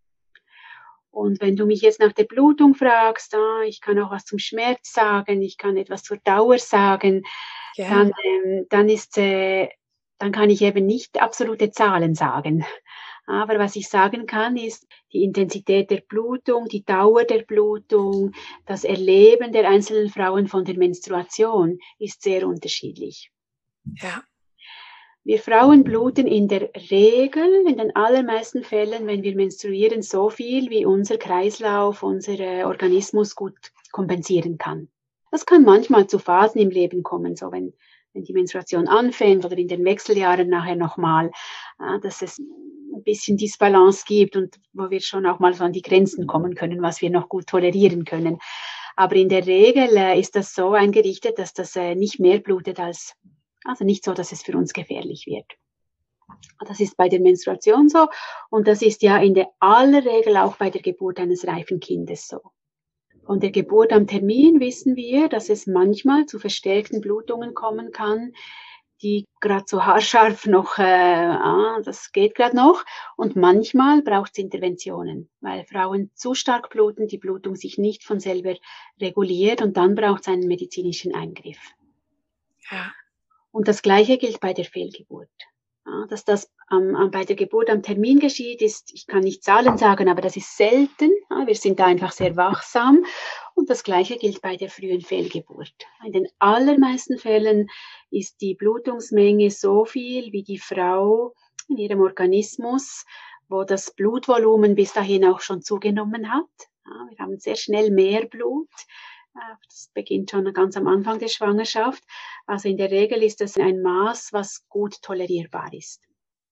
Und wenn du mich jetzt nach der Blutung fragst, ah, ich kann auch was zum Schmerz sagen, ich kann etwas zur Dauer sagen, ja. dann, ähm, dann ist, äh, dann kann ich eben nicht absolute Zahlen sagen. Aber was ich sagen kann, ist die Intensität der Blutung, die Dauer der Blutung, das Erleben der einzelnen Frauen von der Menstruation ist sehr unterschiedlich. Ja. Wir Frauen bluten in der Regel, in den allermeisten Fällen, wenn wir menstruieren, so viel, wie unser Kreislauf, unser Organismus gut kompensieren kann. Das kann manchmal zu Phasen im Leben kommen, so wenn, wenn die Menstruation anfängt oder in den Wechseljahren nachher nochmal, dass es ein bisschen Disbalance gibt und wo wir schon auch mal so an die Grenzen kommen können, was wir noch gut tolerieren können. Aber in der Regel äh, ist das so eingerichtet, dass das äh, nicht mehr blutet als, also nicht so, dass es für uns gefährlich wird. Das ist bei der Menstruation so und das ist ja in der aller Regel auch bei der Geburt eines reifen Kindes so. Von der Geburt am Termin wissen wir, dass es manchmal zu verstärkten Blutungen kommen kann, die gerade so haarscharf noch, äh, ah, das geht gerade noch. Und manchmal braucht es Interventionen, weil Frauen zu stark bluten, die Blutung sich nicht von selber reguliert und dann braucht es einen medizinischen Eingriff. Ja. Und das Gleiche gilt bei der Fehlgeburt. Ja, dass das ähm, bei der Geburt am Termin geschieht, ist, ich kann nicht Zahlen sagen, aber das ist selten. Ja, wir sind da einfach sehr wachsam. Und das Gleiche gilt bei der frühen Fehlgeburt. In den allermeisten Fällen ist die Blutungsmenge so viel, wie die Frau in ihrem Organismus, wo das Blutvolumen bis dahin auch schon zugenommen hat. Ja, wir haben sehr schnell mehr Blut. Das beginnt schon ganz am Anfang der Schwangerschaft. Also in der Regel ist das ein Maß, was gut tolerierbar ist.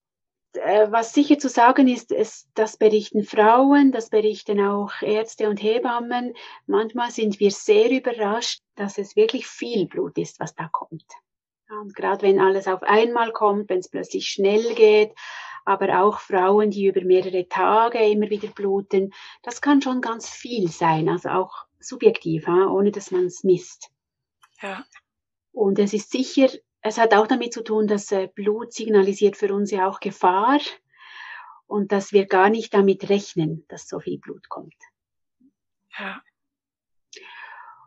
Was sicher zu sagen ist, ist, das berichten Frauen, das berichten auch Ärzte und Hebammen. Manchmal sind wir sehr überrascht, dass es wirklich viel Blut ist, was da kommt. Und gerade wenn alles auf einmal kommt, wenn es plötzlich schnell geht, aber auch Frauen, die über mehrere Tage immer wieder bluten, das kann schon ganz viel sein, also auch subjektiv, ohne dass man es misst. Ja. Und es ist sicher, es hat auch damit zu tun, dass Blut signalisiert für uns ja auch Gefahr und dass wir gar nicht damit rechnen, dass so viel Blut kommt. Ja.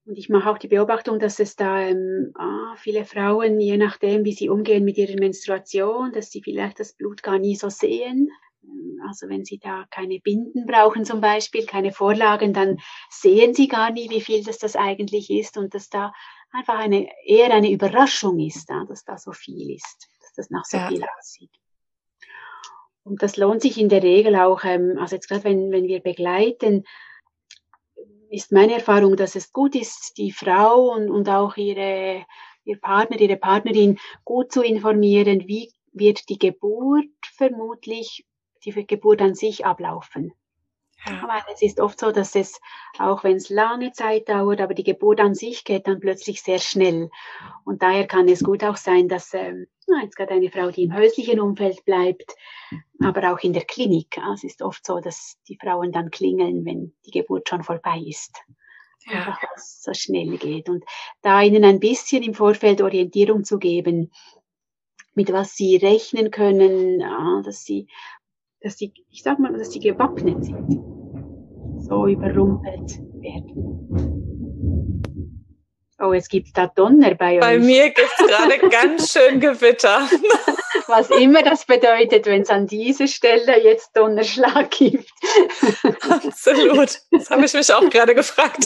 Und ich mache auch die Beobachtung, dass es da ähm, ah, viele Frauen, je nachdem, wie sie umgehen mit ihrer Menstruation, dass sie vielleicht das Blut gar nie so sehen. Also wenn sie da keine Binden brauchen zum Beispiel, keine Vorlagen, dann sehen sie gar nie, wie viel das das eigentlich ist und dass da einfach eine, eher eine Überraschung ist, ja, dass da so viel ist, dass das nach so Ja. viel aussieht. Und das lohnt sich in der Regel auch, ähm, also jetzt gerade wenn, wenn wir begleiten, ist meine Erfahrung, dass es gut ist, die Frau und, und auch ihre, ihr Partner, ihre Partnerin gut zu informieren, wie wird die Geburt vermutlich, die Geburt an sich ablaufen. Ja. Weil es ist oft so, dass es, auch wenn es lange Zeit dauert, aber die Geburt an sich geht dann plötzlich sehr schnell. Und daher kann es gut auch sein, dass ähm, jetzt gerade eine Frau, die im häuslichen Umfeld bleibt, aber auch in der Klinik. Es ist oft so, dass die Frauen dann klingeln, wenn die Geburt schon vorbei ist. Ja. Einfach, weil es so schnell geht. Und da ihnen ein bisschen im Vorfeld Orientierung zu geben, mit was sie rechnen können, ja, dass sie, dass sie, ich sag mal, dass sie gewappnet sind, so überrumpelt werden. Oh, jetzt gibt's da Donner bei euch. Bei mir gibt's gerade ganz schön Gewitter. Was immer das bedeutet, wenn es an dieser Stelle jetzt Donnerschlag gibt. Absolut. Das habe ich mich auch gerade gefragt.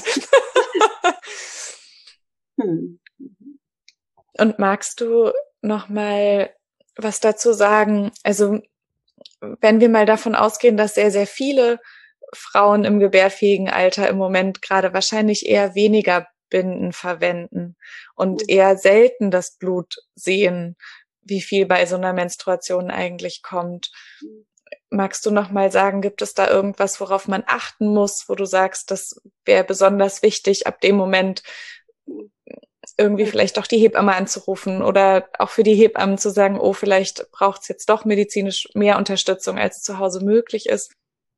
Hm. Und magst du noch mal was dazu sagen? Also wenn wir mal davon ausgehen, dass sehr, sehr viele Frauen im gebärfähigen Alter im Moment gerade wahrscheinlich eher weniger Binden verwenden und eher selten das Blut sehen, wie viel bei so einer Menstruation eigentlich kommt. Magst du noch mal sagen, gibt es da irgendwas, worauf man achten muss, wo du sagst, das wäre besonders wichtig, ab dem Moment irgendwie vielleicht auch die Hebamme anzurufen oder auch für die Hebammen zu sagen, oh, vielleicht braucht es jetzt doch medizinisch mehr Unterstützung, als zu Hause möglich ist?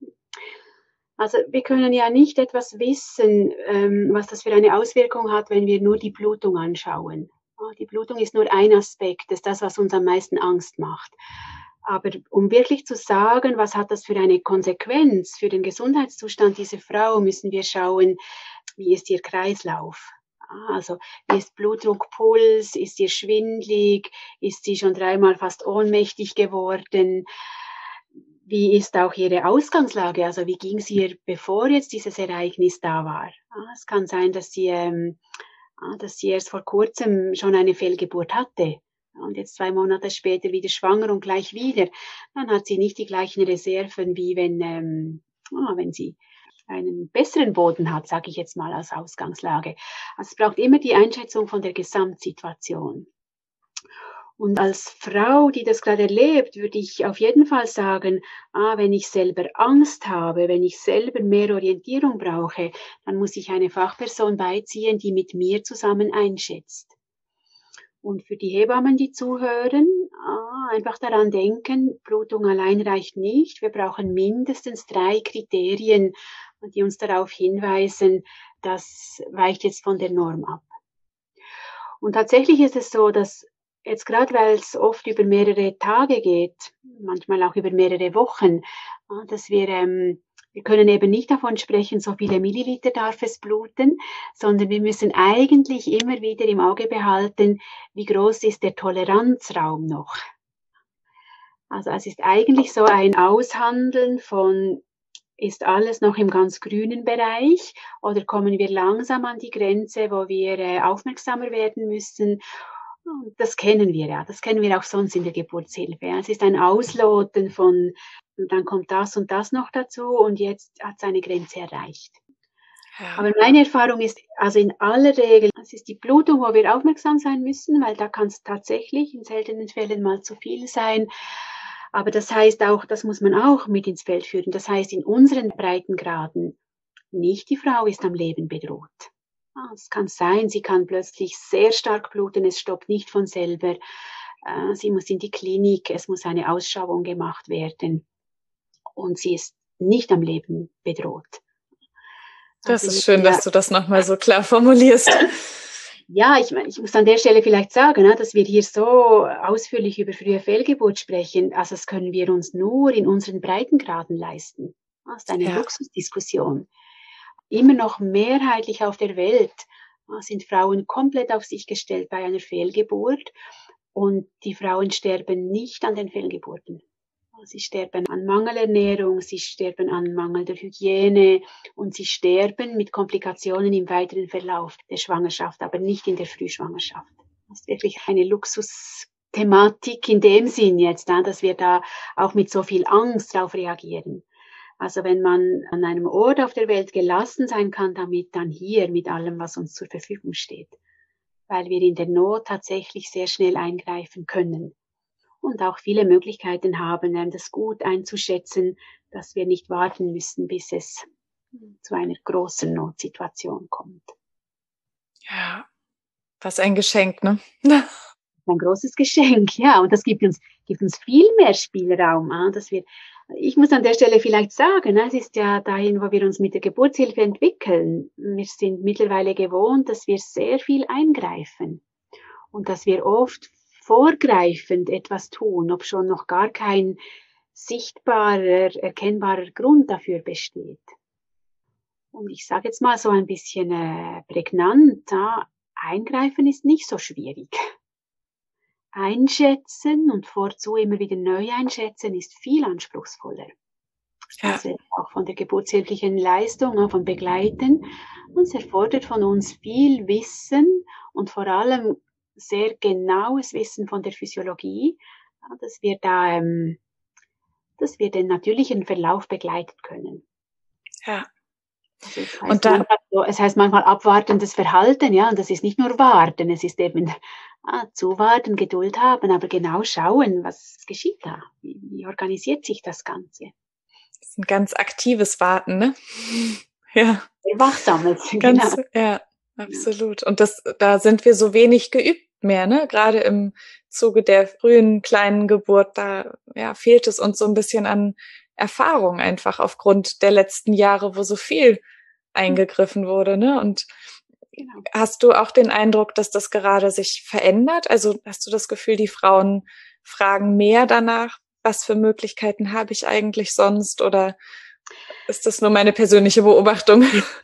Also wir können ja nicht etwas wissen, ähm, was das für eine Auswirkung hat, wenn wir nur die Blutung anschauen. Die Blutung ist nur ein Aspekt, das ist das, was uns am meisten Angst macht. Aber um wirklich zu sagen, was hat das für eine Konsequenz für den Gesundheitszustand dieser Frau, müssen wir schauen, wie ist ihr Kreislauf? Also wie ist Blutdruck, Puls, ist sie schwindlig, ist sie schon dreimal fast ohnmächtig geworden? Wie ist auch ihre Ausgangslage? Also wie ging es ihr, bevor jetzt dieses Ereignis da war? Es kann sein, dass sie, ähm, dass sie erst vor kurzem schon eine Fehlgeburt hatte und jetzt zwei Monate später wieder schwanger und gleich wieder. Dann hat sie nicht die gleichen Reserven, wie wenn, ähm, wenn sie einen besseren Boden hat, sage ich jetzt mal als Ausgangslage. Also es braucht immer die Einschätzung von der Gesamtsituation. Und als Frau, die das gerade erlebt, würde ich auf jeden Fall sagen, ah, wenn ich selber Angst habe, wenn ich selber mehr Orientierung brauche, dann muss ich eine Fachperson beiziehen, die mit mir zusammen einschätzt. Und für die Hebammen, die zuhören, ah, einfach daran denken, Blutung allein reicht nicht. Wir brauchen mindestens drei Kriterien, die uns darauf hinweisen, das weicht jetzt von der Norm ab. Und tatsächlich ist es so, dass jetzt gerade, weil es oft über mehrere Tage geht, manchmal auch über mehrere Wochen, dass wir, ähm, wir können eben nicht davon sprechen, so viele Milliliter darf es bluten, sondern wir müssen eigentlich immer wieder im Auge behalten, wie groß ist der Toleranzraum noch. Also es ist eigentlich so ein Aushandeln von, ist alles noch im ganz grünen Bereich oder kommen wir langsam an die Grenze, wo wir äh, aufmerksamer werden müssen. Das kennen wir ja, das kennen wir auch sonst in der Geburtshilfe. Ja. Es ist ein Ausloten von, und dann kommt das und das noch dazu und jetzt hat es eine Grenze erreicht. Ja. Aber meine Erfahrung ist, also in aller Regel, es ist die Blutung, wo wir aufmerksam sein müssen, weil da kann es tatsächlich in seltenen Fällen mal zu viel sein. Aber das heißt auch, das muss man auch mit ins Feld führen. Das heißt, in unseren Breitengraden, nicht die Frau ist am Leben bedroht. Es kann sein, sie kann plötzlich sehr stark bluten, es stoppt nicht von selber. Sie muss in die Klinik, es muss eine Ausschauung gemacht werden. Und sie ist nicht am Leben bedroht. Das also ist schön, ja, dass du das nochmal so klar formulierst. Ja, ich meine, ich muss an der Stelle vielleicht sagen, dass wir hier so ausführlich über frühe Fehlgeburt sprechen. Also das können wir uns nur in unseren Breitengraden leisten. Das ist eine ja. Luxusdiskussion. Immer noch mehrheitlich auf der Welt sind Frauen komplett auf sich gestellt bei einer Fehlgeburt und die Frauen sterben nicht an den Fehlgeburten. Sie sterben an Mangelernährung, sie sterben an mangelnder Hygiene und sie sterben mit Komplikationen im weiteren Verlauf der Schwangerschaft, aber nicht in der Frühschwangerschaft. Das ist wirklich eine Luxusthematik in dem Sinn jetzt, dass wir da auch mit so viel Angst darauf reagieren. Also wenn man an einem Ort auf der Welt gelassen sein kann, damit dann hier mit allem, was uns zur Verfügung steht, weil wir in der Not tatsächlich sehr schnell eingreifen können. Und auch viele Möglichkeiten haben, das gut einzuschätzen, dass wir nicht warten müssen, bis es zu einer großen Notsituation kommt. Ja, was ein Geschenk, ne? Ein großes Geschenk, ja. Und das gibt uns, gibt uns viel mehr Spielraum. Dass wir, ich muss an der Stelle vielleicht sagen, es ist ja dahin, wo wir uns mit der Geburtshilfe entwickeln. Wir sind mittlerweile gewohnt, dass wir sehr viel eingreifen und dass wir oft vorgreifend etwas tun, ob schon noch gar kein sichtbarer, erkennbarer Grund dafür besteht. Und ich sage jetzt mal so ein bisschen äh, prägnant, ja, eingreifen ist nicht so schwierig. Einschätzen und vorzu immer wieder neu einschätzen ist viel anspruchsvoller. Ja. Also auch von der geburtshilflichen Leistung, auch vom Begleiten. Und es erfordert von uns viel Wissen und vor allem sehr genaues Wissen von der Physiologie, dass wir da, ähm, dass wir den natürlichen Verlauf begleiten können. Ja. Also es heißt, und dann, manchmal, es heißt manchmal abwartendes Verhalten, ja, und das ist nicht nur warten, es ist eben ah, zuwarten, Geduld haben, aber genau schauen, was geschieht da, wie, wie organisiert sich das Ganze. Das ist ein ganz aktives Warten, ne? Ja. Wachsames, ganz, genau. Ja, absolut. Und das, da sind wir so wenig geübt mehr, ne? Gerade im Zuge der frühen kleinen Geburt, da ja, fehlt es uns so ein bisschen an Erfahrung einfach aufgrund der letzten Jahre, wo so viel eingegriffen wurde, ne? Und genau. Hast du auch den Eindruck, dass das gerade sich verändert? Also hast du das Gefühl, die Frauen fragen mehr danach, was für Möglichkeiten habe ich eigentlich sonst? Oder ist das nur meine persönliche Beobachtung?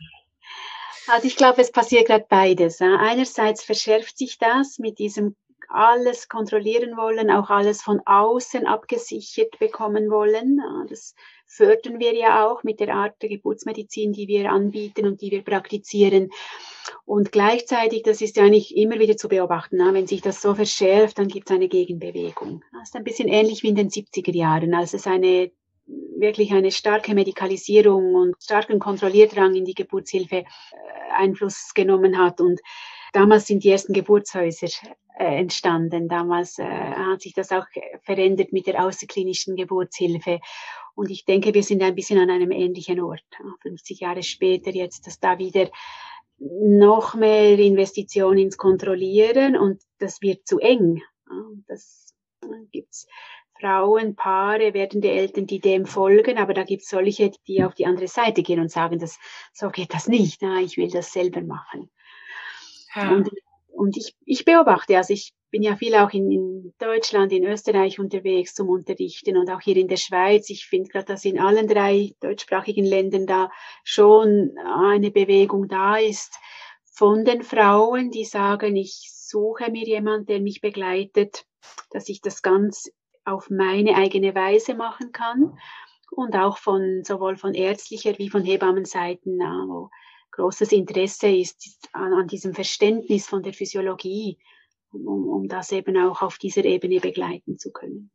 Also ich glaube, es passiert gerade beides. Einerseits verschärft sich das mit diesem alles kontrollieren wollen, auch alles von außen abgesichert bekommen wollen. Das fördern wir ja auch mit der Art der Geburtsmedizin, die wir anbieten und die wir praktizieren. Und gleichzeitig, das ist ja eigentlich immer wieder zu beobachten, wenn sich das so verschärft, dann gibt es eine Gegenbewegung. Das ist ein bisschen ähnlich wie in den siebziger Jahren, als es eine wirklich eine starke Medikalisierung und starken Kontrollierdrang in die Geburtshilfe Einfluss genommen hat. Und damals sind die ersten Geburtshäuser äh, entstanden. Damals äh, hat sich das auch verändert mit der außerklinischen Geburtshilfe. Und ich denke, wir sind ein bisschen an einem ähnlichen Ort. fünfzig Jahre später jetzt, dass da wieder noch mehr Investition ins Kontrollieren und das wird zu eng. Das gibt's Frauen, Paare, werdende Eltern, die dem folgen, aber da gibt es solche, die auf die andere Seite gehen und sagen, das, so geht das nicht, na, ich will das selber machen. Ja. Und, und ich, ich beobachte, also ich bin ja viel auch in, in Deutschland, in Österreich unterwegs zum Unterrichten und auch hier in der Schweiz. Ich finde gerade, dass in allen drei deutschsprachigen Ländern da schon eine Bewegung da ist von den Frauen, die sagen, ich suche mir jemanden, der mich begleitet, dass ich das ganz auf meine eigene Weise machen kann und auch von sowohl von ärztlicher wie von Hebammenseiten, wo großes Interesse ist an, an diesem Verständnis von der Physiologie, um, um das eben auch auf dieser Ebene begleiten zu können.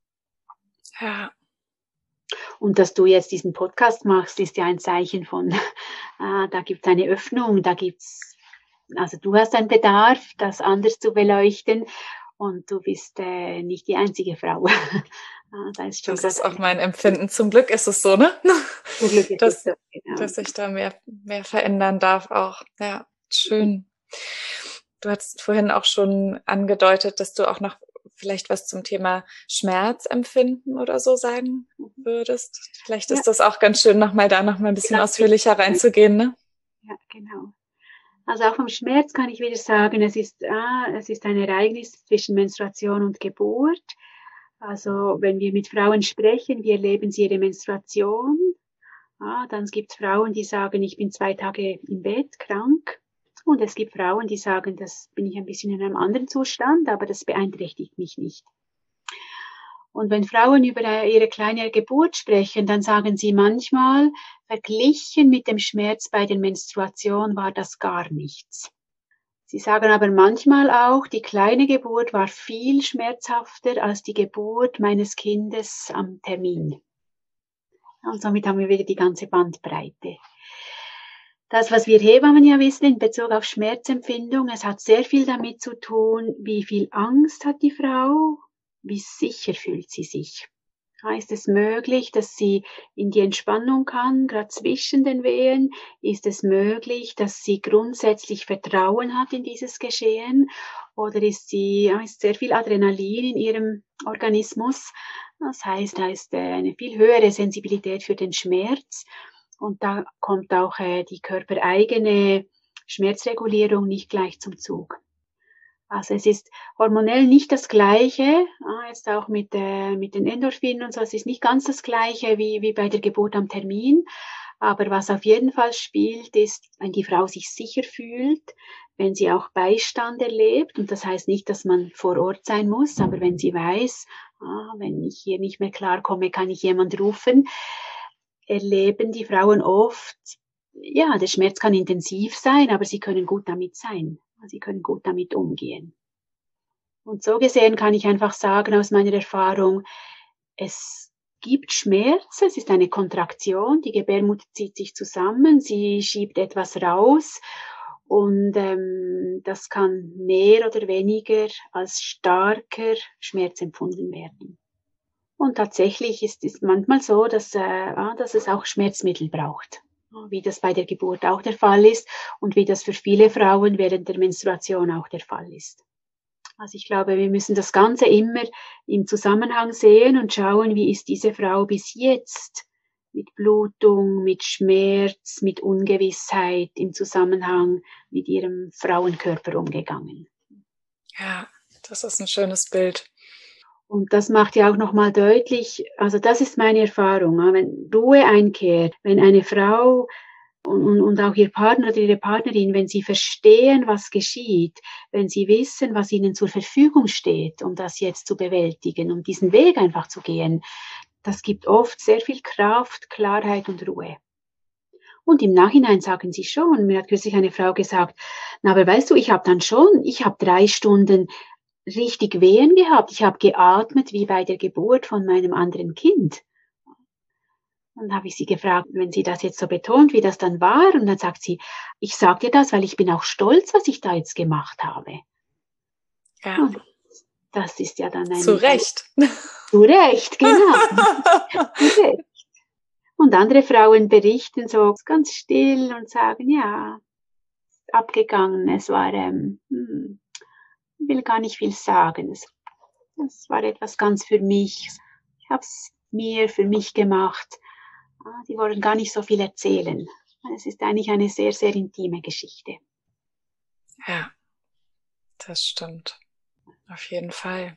Ja. Und dass du jetzt diesen Podcast machst, ist ja ein Zeichen von, ah, da gibt es eine Öffnung, da gibt's, also du hast einen Bedarf, das anders zu beleuchten. Und du bist äh, nicht die einzige Frau. da ist schon das ist auch mein Empfinden. Zum Glück ist es so, ne? Zum Glück ist dass, es so, genau. Dass ich da mehr, mehr verändern darf auch. Ja, schön. Du hast vorhin auch schon angedeutet, dass du auch noch vielleicht was zum Thema Schmerzempfinden oder so sagen würdest. Vielleicht ist ja. das auch ganz schön, nochmal da nochmal ein bisschen ja. ausführlicher reinzugehen, ne? Ja, genau. Also auch vom Schmerz kann ich wieder sagen, es ist, ah, es ist ein Ereignis zwischen Menstruation und Geburt. Also wenn wir mit Frauen sprechen, wie erleben sie ihre Menstruation? Ah, dann gibt es Frauen, die sagen, ich bin zwei Tage im Bett krank. Und es gibt Frauen, die sagen, das bin ich ein bisschen in einem anderen Zustand, aber das beeinträchtigt mich nicht. Und wenn Frauen über ihre kleine Geburt sprechen, dann sagen sie manchmal, verglichen mit dem Schmerz bei der Menstruation war das gar nichts. Sie sagen aber manchmal auch, die kleine Geburt war viel schmerzhafter als die Geburt meines Kindes am Termin. Und somit haben wir wieder die ganze Bandbreite. Das, was wir Hebammen ja wissen in Bezug auf Schmerzempfindung, es hat sehr viel damit zu tun, wie viel Angst hat die Frau, wie sicher fühlt sie sich. Ist es möglich, dass sie in die Entspannung kann, gerade zwischen den Wehen? Ist es möglich, dass sie grundsätzlich Vertrauen hat in dieses Geschehen? Oder ist sie, ja, ist sehr viel Adrenalin in ihrem Organismus? Das heißt, da ist eine viel höhere Sensibilität für den Schmerz. Und da kommt auch äh, die körpereigene Schmerzregulierung nicht gleich zum Zug. Also es ist hormonell nicht das Gleiche, jetzt auch mit, äh, mit den Endorphinen und so, es ist nicht ganz das Gleiche wie, wie bei der Geburt am Termin. Aber was auf jeden Fall spielt, ist, wenn die Frau sich sicher fühlt, wenn sie auch Beistand erlebt, und das heißt nicht, dass man vor Ort sein muss, aber wenn sie weiß, ah, wenn ich hier nicht mehr klarkomme, kann ich jemand rufen, erleben die Frauen oft, ja, der Schmerz kann intensiv sein, aber sie können gut damit sein. Sie können gut damit umgehen. Und so gesehen kann ich einfach sagen aus meiner Erfahrung, es gibt Schmerz, es ist eine Kontraktion, die Gebärmutter zieht sich zusammen, sie schiebt etwas raus und ähm, das kann mehr oder weniger als starker Schmerz empfunden werden. Und tatsächlich ist es manchmal so, dass, äh, dass es auch Schmerzmittel braucht, wie das bei der Geburt auch der Fall ist und wie das für viele Frauen während der Menstruation auch der Fall ist. Also ich glaube, wir müssen das Ganze immer im Zusammenhang sehen und schauen, wie ist diese Frau bis jetzt mit Blutung, mit Schmerz, mit Ungewissheit im Zusammenhang mit ihrem Frauenkörper umgegangen. Ja, das ist ein schönes Bild. Und das macht ja auch nochmal deutlich, also das ist meine Erfahrung, wenn Ruhe einkehrt, wenn eine Frau und, und auch ihr Partner oder ihre Partnerin, wenn sie verstehen, was geschieht, wenn sie wissen, was ihnen zur Verfügung steht, um das jetzt zu bewältigen, um diesen Weg einfach zu gehen, das gibt oft sehr viel Kraft, Klarheit und Ruhe. Und im Nachhinein sagen sie schon, mir hat kürzlich eine Frau gesagt, na, aber weißt du, ich habe dann schon, ich habe drei Stunden richtig Wehen gehabt. Ich habe geatmet wie bei der Geburt von meinem anderen Kind. Und dann habe ich sie gefragt, wenn sie das jetzt so betont, wie das dann war. Und dann sagt sie, ich sage dir das, weil ich bin auch stolz, was ich da jetzt gemacht habe. Ja. Und das ist ja dann ein... Zu Recht. Zu Recht, genau. Zu Recht. Und andere Frauen berichten so ganz still und sagen, ja, abgegangen, es war... Ähm, hm, Ich will gar nicht viel sagen. Es, es war etwas ganz für mich. Ich habe es mir, für mich gemacht. Die wollen gar nicht so viel erzählen. Es ist eigentlich eine sehr, sehr intime Geschichte. Ja, das stimmt. Auf jeden Fall.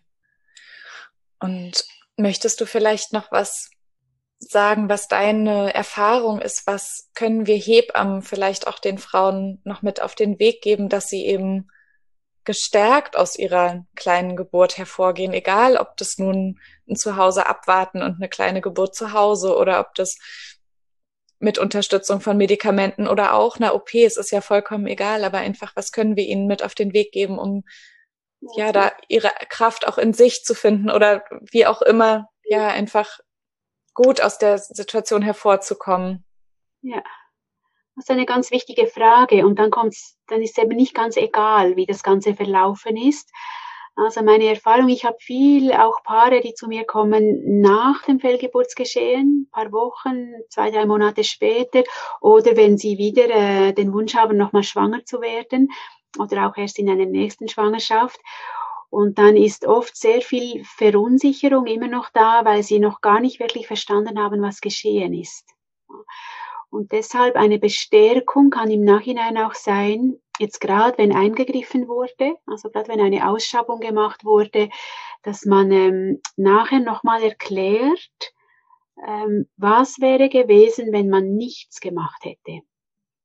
Und möchtest du vielleicht noch was sagen, was deine Erfahrung ist? Was können wir Hebammen vielleicht auch den Frauen noch mit auf den Weg geben, dass sie eben gestärkt aus ihrer kleinen Geburt hervorgehen, egal ob das nun ein Zuhause abwarten und eine kleine Geburt zu Hause oder ob das mit Unterstützung von Medikamenten oder auch einer O P, es ist ja vollkommen egal, aber einfach, was können wir ihnen mit auf den Weg geben, um ja da ihre Kraft auch in sich zu finden oder wie auch immer, ja, einfach gut aus der Situation hervorzukommen. Ja. Das ist eine ganz wichtige Frage und dann kommt's, dann ist es eben nicht ganz egal, wie das Ganze verlaufen ist. Also meine Erfahrung, ich habe viel auch Paare, die zu mir kommen nach dem Fehlgeburtsgeschehen, ein paar Wochen, zwei, drei Monate später oder wenn sie wieder äh, den Wunsch haben, nochmal schwanger zu werden oder auch erst in einer nächsten Schwangerschaft. Und dann ist oft sehr viel Verunsicherung immer noch da, weil sie noch gar nicht wirklich verstanden haben, was geschehen ist. Und deshalb eine Bestärkung kann im Nachhinein auch sein, jetzt gerade wenn eingegriffen wurde, also gerade wenn eine Ausschabung gemacht wurde, dass man ähm, nachher nochmal erklärt, ähm, was wäre gewesen, wenn man nichts gemacht hätte.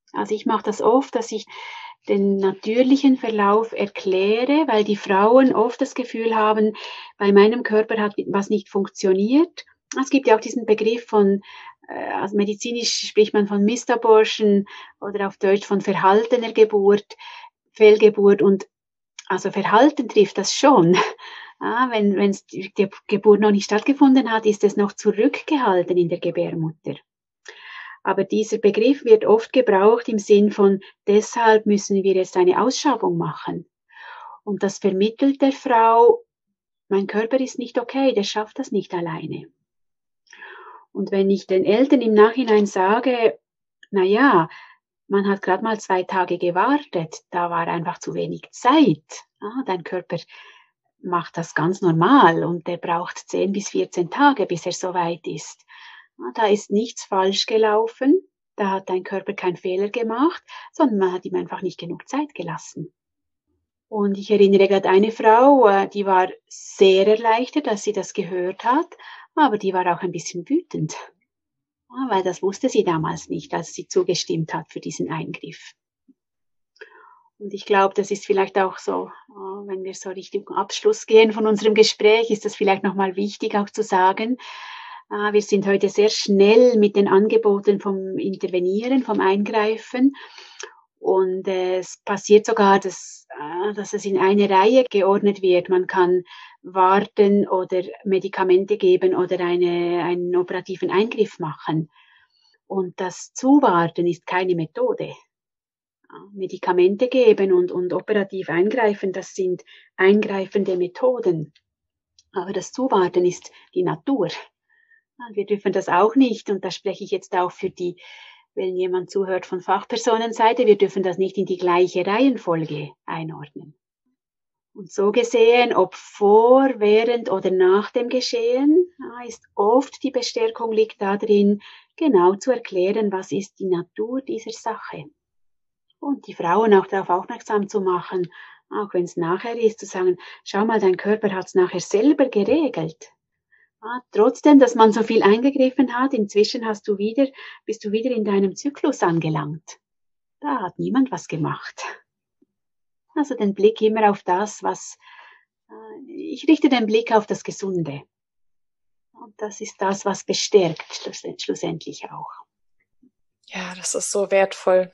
Also ich mache das oft, dass ich den natürlichen Verlauf erkläre, weil die Frauen oft das Gefühl haben, bei meinem Körper hat was nicht funktioniert. Es gibt ja auch diesen Begriff von, äh, also medizinisch spricht man von Mistabortion oder auf Deutsch von verhaltener Geburt, Fehlgeburt, und also Verhalten trifft das schon. Ja, wenn wenn die Geburt noch nicht stattgefunden hat, ist es noch zurückgehalten in der Gebärmutter. Aber dieser Begriff wird oft gebraucht im Sinn von, deshalb müssen wir jetzt eine Ausschabung machen. Und das vermittelt der Frau, mein Körper ist nicht okay, der schafft das nicht alleine. Und wenn ich den Eltern im Nachhinein sage, na ja, man hat gerade mal zwei Tage gewartet, da war einfach zu wenig Zeit. Ja, dein Körper macht das ganz normal und der braucht zehn bis vierzehn Tage, bis er soweit ist. Da ist nichts falsch gelaufen, da hat dein Körper keinen Fehler gemacht, sondern man hat ihm einfach nicht genug Zeit gelassen. Und ich erinnere gerade eine Frau, die war sehr erleichtert, dass sie das gehört hat, aber die war auch ein bisschen wütend, weil das wusste sie damals nicht, als sie zugestimmt hat für diesen Eingriff. Und ich glaube, das ist vielleicht auch so, wenn wir so Richtung Abschluss gehen von unserem Gespräch, ist das vielleicht nochmal wichtig auch zu sagen, wir sind heute sehr schnell mit den Angeboten vom Intervenieren, vom Eingreifen. Und es passiert sogar, dass, dass es in eine Reihe geordnet wird. Man kann warten oder Medikamente geben oder eine, einen operativen Eingriff machen. Und das Zuwarten ist keine Methode. Medikamente geben und, und operativ eingreifen, das sind eingreifende Methoden. Aber das Zuwarten ist die Natur. Wir dürfen das auch nicht, und da spreche ich jetzt auch für die, wenn jemand zuhört von Fachpersonenseite, wir dürfen das nicht in die gleiche Reihenfolge einordnen. Und so gesehen, ob vor, während oder nach dem Geschehen, ist oft die Bestärkung liegt darin, genau zu erklären, was ist die Natur dieser Sache. Und die Frauen auch darauf aufmerksam zu machen, auch wenn es nachher ist, zu sagen, schau mal, dein Körper hat es nachher selber geregelt. Ja, trotzdem, dass man so viel eingegriffen hat, inzwischen hast du wieder, bist du wieder in deinem Zyklus angelangt. Da hat niemand was gemacht. Also den Blick immer auf das, was, äh, ich richte den Blick auf das Gesunde. Und das ist das, was bestärkt, schluss, schlussendlich auch. Ja, das ist so wertvoll.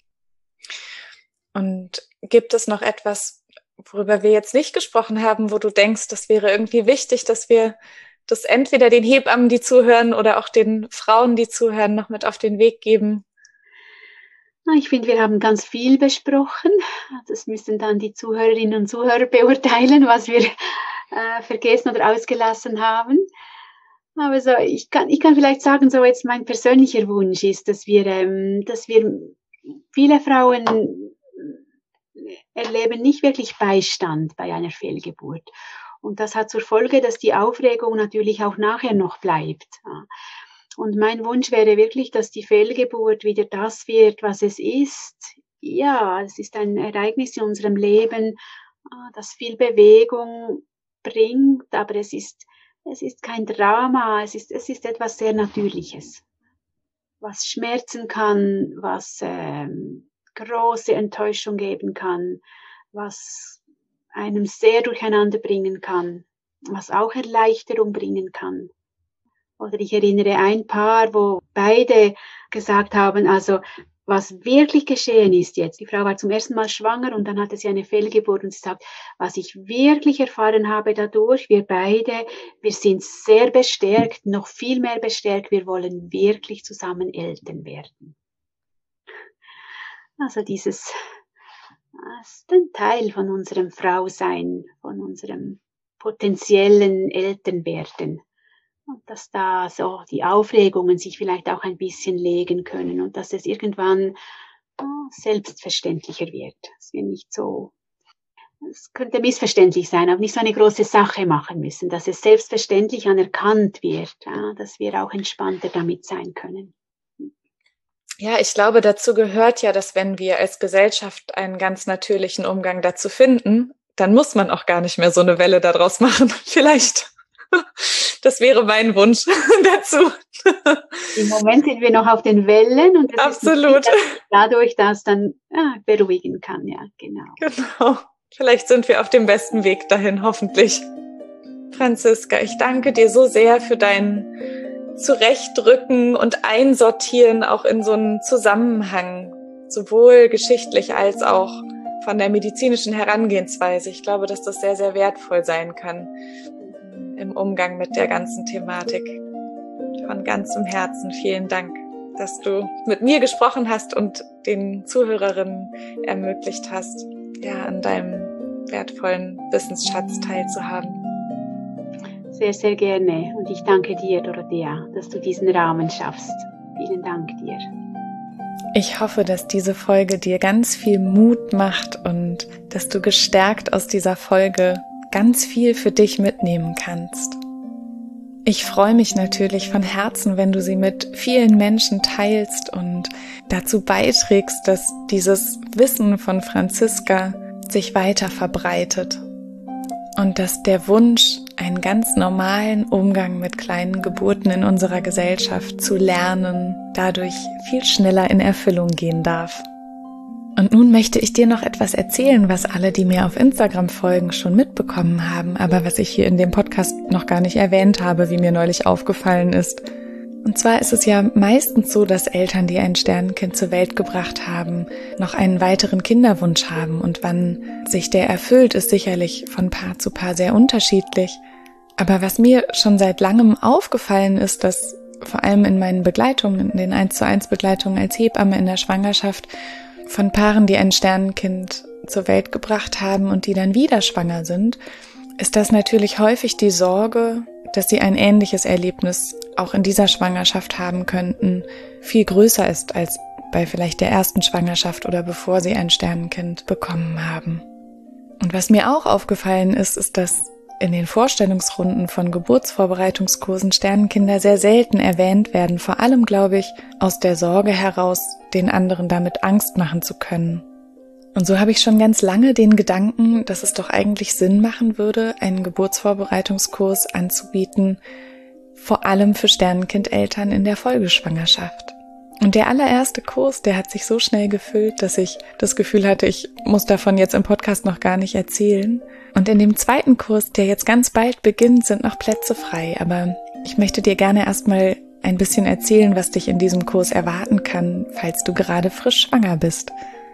Und gibt es noch etwas, worüber wir jetzt nicht gesprochen haben, wo du denkst, das wäre irgendwie wichtig, dass wir das entweder den Hebammen, die zuhören, oder auch den Frauen, die zuhören, noch mit auf den Weg geben? Ich finde, wir haben ganz viel besprochen. Das müssen dann die Zuhörerinnen und Zuhörer beurteilen, was wir äh, vergessen oder ausgelassen haben. Aber so, ich kann, ich kann vielleicht sagen, so jetzt mein persönlicher Wunsch ist, dass wir, ähm, dass wir viele Frauen erleben nicht wirklich Beistand bei einer Fehlgeburt. Und das hat zur Folge, dass die Aufregung natürlich auch nachher noch bleibt. Und mein Wunsch wäre wirklich, dass die Fehlgeburt wieder das wird, was es ist. Ja, es ist ein Ereignis in unserem Leben, das viel Bewegung bringt, aber es ist, es ist kein Drama, es ist, es ist etwas sehr Natürliches, was schmerzen kann, was ähm, große Enttäuschung geben kann, was einem sehr durcheinander bringen kann, was auch Erleichterung bringen kann. Oder ich erinnere ein Paar, wo beide gesagt haben, also was wirklich geschehen ist jetzt, die Frau war zum ersten Mal schwanger und dann hatte sie eine Fehlgeburt und sie sagt, was ich wirklich erfahren habe dadurch, wir beide, wir sind sehr bestärkt, noch viel mehr bestärkt, wir wollen wirklich zusammen Eltern werden. Also dieses, das ist ein Teil von unserem Frausein, von unserem potenziellen Elternwerden. Und dass da so die Aufregungen sich vielleicht auch ein bisschen legen können und dass es irgendwann oh, selbstverständlicher wird. Dass wir nicht so, es könnte missverständlich sein, aber nicht so eine große Sache machen müssen, dass es selbstverständlich anerkannt wird, ja, dass wir auch entspannter damit sein können. Ja, ich glaube, dazu gehört ja, dass wenn wir als Gesellschaft einen ganz natürlichen Umgang dazu finden, dann muss man auch gar nicht mehr so eine Welle daraus machen. Vielleicht, das wäre mein Wunsch dazu, Im Moment sind wir noch auf den Wellen und das Absolut. Ist nicht, dass dadurch das dann ja, beruhigen kann, ja, genau. Genau. Vielleicht sind wir auf dem besten Weg dahin, hoffentlich. Franziska, ich danke dir so sehr für dein Zurechtrücken und Einsortieren auch in so einen Zusammenhang, sowohl geschichtlich als auch von der medizinischen Herangehensweise. Ich glaube, dass das sehr, sehr wertvoll sein kann im Umgang mit der ganzen Thematik. Von ganzem Herzen vielen Dank, dass du mit mir gesprochen hast und den Zuhörerinnen ermöglicht hast, ja, an deinem wertvollen Wissensschatz teilzuhaben. Sehr, sehr gerne. Und ich danke dir, Dorothea, dass du diesen Rahmen schaffst. Vielen Dank dir. Ich hoffe, dass diese Folge dir ganz viel Mut macht und dass du gestärkt aus dieser Folge ganz viel für dich mitnehmen kannst. Ich freue mich natürlich von Herzen, wenn du sie mit vielen Menschen teilst und dazu beiträgst, dass dieses Wissen von Franziska sich weiter verbreitet und dass der Wunsch, einen ganz normalen Umgang mit kleinen Geburten in unserer Gesellschaft zu lernen, dadurch viel schneller in Erfüllung gehen darf. Und nun möchte ich dir noch etwas erzählen, was alle, die mir auf Instagram folgen, schon mitbekommen haben, aber was ich hier in dem Podcast noch gar nicht erwähnt habe, wie mir neulich aufgefallen ist. Und zwar ist es ja meistens so, dass Eltern, die ein Sternenkind zur Welt gebracht haben, noch einen weiteren Kinderwunsch haben. Und wann sich der erfüllt, ist sicherlich von Paar zu Paar sehr unterschiedlich. Aber was mir schon seit langem aufgefallen ist, dass vor allem in meinen Begleitungen, in den eins zu eins Begleitungen als Hebamme in der Schwangerschaft, von Paaren, die ein Sternenkind zur Welt gebracht haben und die dann wieder schwanger sind, ist das natürlich häufig die Sorge, dass sie ein ähnliches Erlebnis auch in dieser Schwangerschaft haben könnten, viel größer ist als bei vielleicht der ersten Schwangerschaft oder bevor sie ein Sternenkind bekommen haben. Und was mir auch aufgefallen ist, ist, dass in den Vorstellungsrunden von Geburtsvorbereitungskursen Sternenkinder sehr selten erwähnt werden, vor allem, glaube ich, aus der Sorge heraus, den anderen damit Angst machen zu können. Und so habe ich schon ganz lange den Gedanken, dass es doch eigentlich Sinn machen würde, einen Geburtsvorbereitungskurs anzubieten, vor allem für Sternenkindeltern in der Folgeschwangerschaft. Und der allererste Kurs, der hat sich so schnell gefüllt, dass ich das Gefühl hatte, ich muss davon jetzt im Podcast noch gar nicht erzählen. Und in dem zweiten Kurs, der jetzt ganz bald beginnt, sind noch Plätze frei. Aber ich möchte dir gerne erstmal ein bisschen erzählen, was dich in diesem Kurs erwarten kann, falls du gerade frisch schwanger bist.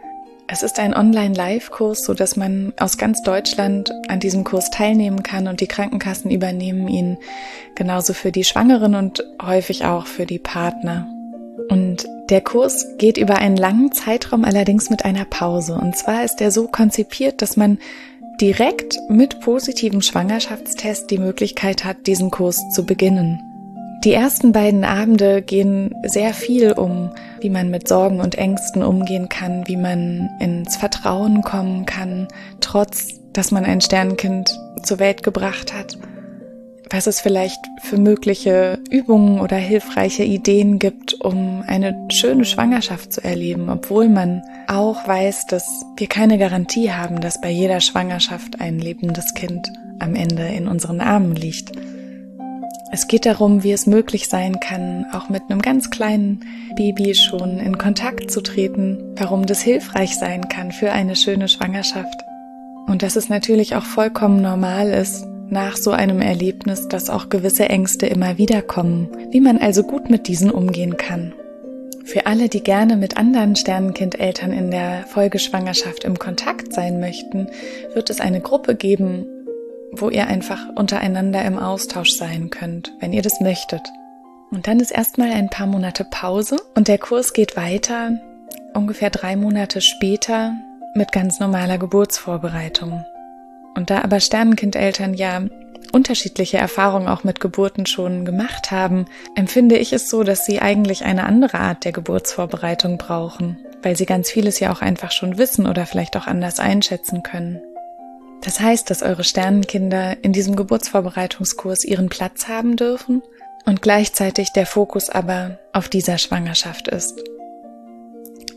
Es ist ein Online-Live-Kurs, so dass man aus ganz Deutschland an diesem Kurs teilnehmen kann und die Krankenkassen übernehmen ihn genauso für die Schwangeren und häufig auch für die Partner. Und der Kurs geht über einen langen Zeitraum, allerdings mit einer Pause. Und zwar ist er so konzipiert, dass man direkt mit positivem Schwangerschaftstest die Möglichkeit hat, diesen Kurs zu beginnen. Die ersten beiden Abende gehen sehr viel um, wie man mit Sorgen und Ängsten umgehen kann, wie man ins Vertrauen kommen kann, trotz, dass man ein Sternenkind zur Welt gebracht hat. Was es vielleicht für mögliche Übungen oder hilfreiche Ideen gibt, um eine schöne Schwangerschaft zu erleben, obwohl man auch weiß, dass wir keine Garantie haben, dass bei jeder Schwangerschaft ein lebendes Kind am Ende in unseren Armen liegt. Es geht darum, wie es möglich sein kann, auch mit einem ganz kleinen Baby schon in Kontakt zu treten, warum das hilfreich sein kann für eine schöne Schwangerschaft. Und dass es natürlich auch vollkommen normal ist, nach so einem Erlebnis, dass auch gewisse Ängste immer wieder kommen, wie man also gut mit diesen umgehen kann. Für alle, die gerne mit anderen Sternenkindeltern in der Folgeschwangerschaft im Kontakt sein möchten, wird es eine Gruppe geben, wo ihr einfach untereinander im Austausch sein könnt, wenn ihr das möchtet. Und dann ist erstmal ein paar Monate Pause und der Kurs geht weiter, ungefähr drei Monate später, mit ganz normaler Geburtsvorbereitung. Und da aber Sternenkindeltern ja unterschiedliche Erfahrungen auch mit Geburten schon gemacht haben, empfinde ich es so, dass sie eigentlich eine andere Art der Geburtsvorbereitung brauchen, weil sie ganz vieles ja auch einfach schon wissen oder vielleicht auch anders einschätzen können. Das heißt, dass eure Sternenkinder in diesem Geburtsvorbereitungskurs ihren Platz haben dürfen und gleichzeitig der Fokus aber auf dieser Schwangerschaft ist.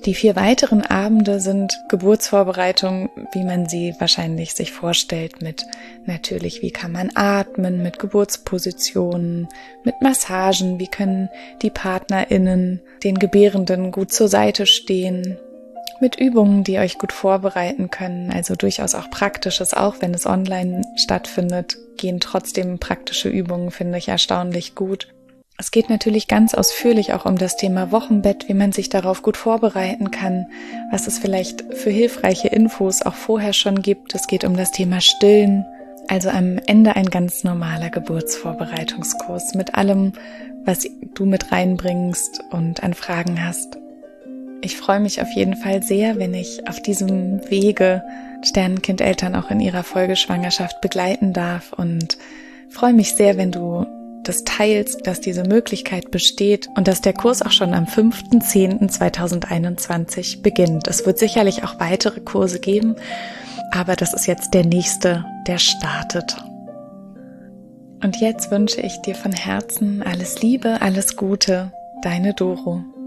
Die vier weiteren Abende sind Geburtsvorbereitung, wie man sie wahrscheinlich sich vorstellt, mit natürlich, wie kann man atmen, mit Geburtspositionen, mit Massagen, wie können die PartnerInnen den Gebärenden gut zur Seite stehen, mit Übungen, die euch gut vorbereiten können, also durchaus auch Praktisches, auch wenn es online stattfindet, gehen trotzdem praktische Übungen, finde ich erstaunlich gut. Es geht natürlich ganz ausführlich auch um das Thema Wochenbett, wie man sich darauf gut vorbereiten kann, was es vielleicht für hilfreiche Infos auch vorher schon gibt. Es geht um das Thema Stillen, also am Ende ein ganz normaler Geburtsvorbereitungskurs mit allem, was du mit reinbringst und an Fragen hast. Ich freue mich auf jeden Fall sehr, wenn ich auf diesem Wege Sternenkindeltern auch in ihrer Folgeschwangerschaft begleiten darf und freue mich sehr, wenn du das teilst, dass diese Möglichkeit besteht und dass der Kurs auch schon am fünften zehnten zweitausendeinundzwanzig beginnt. Es wird sicherlich auch weitere Kurse geben, aber das ist jetzt der nächste, der startet. Und jetzt wünsche ich dir von Herzen alles Liebe, alles Gute, deine Doro.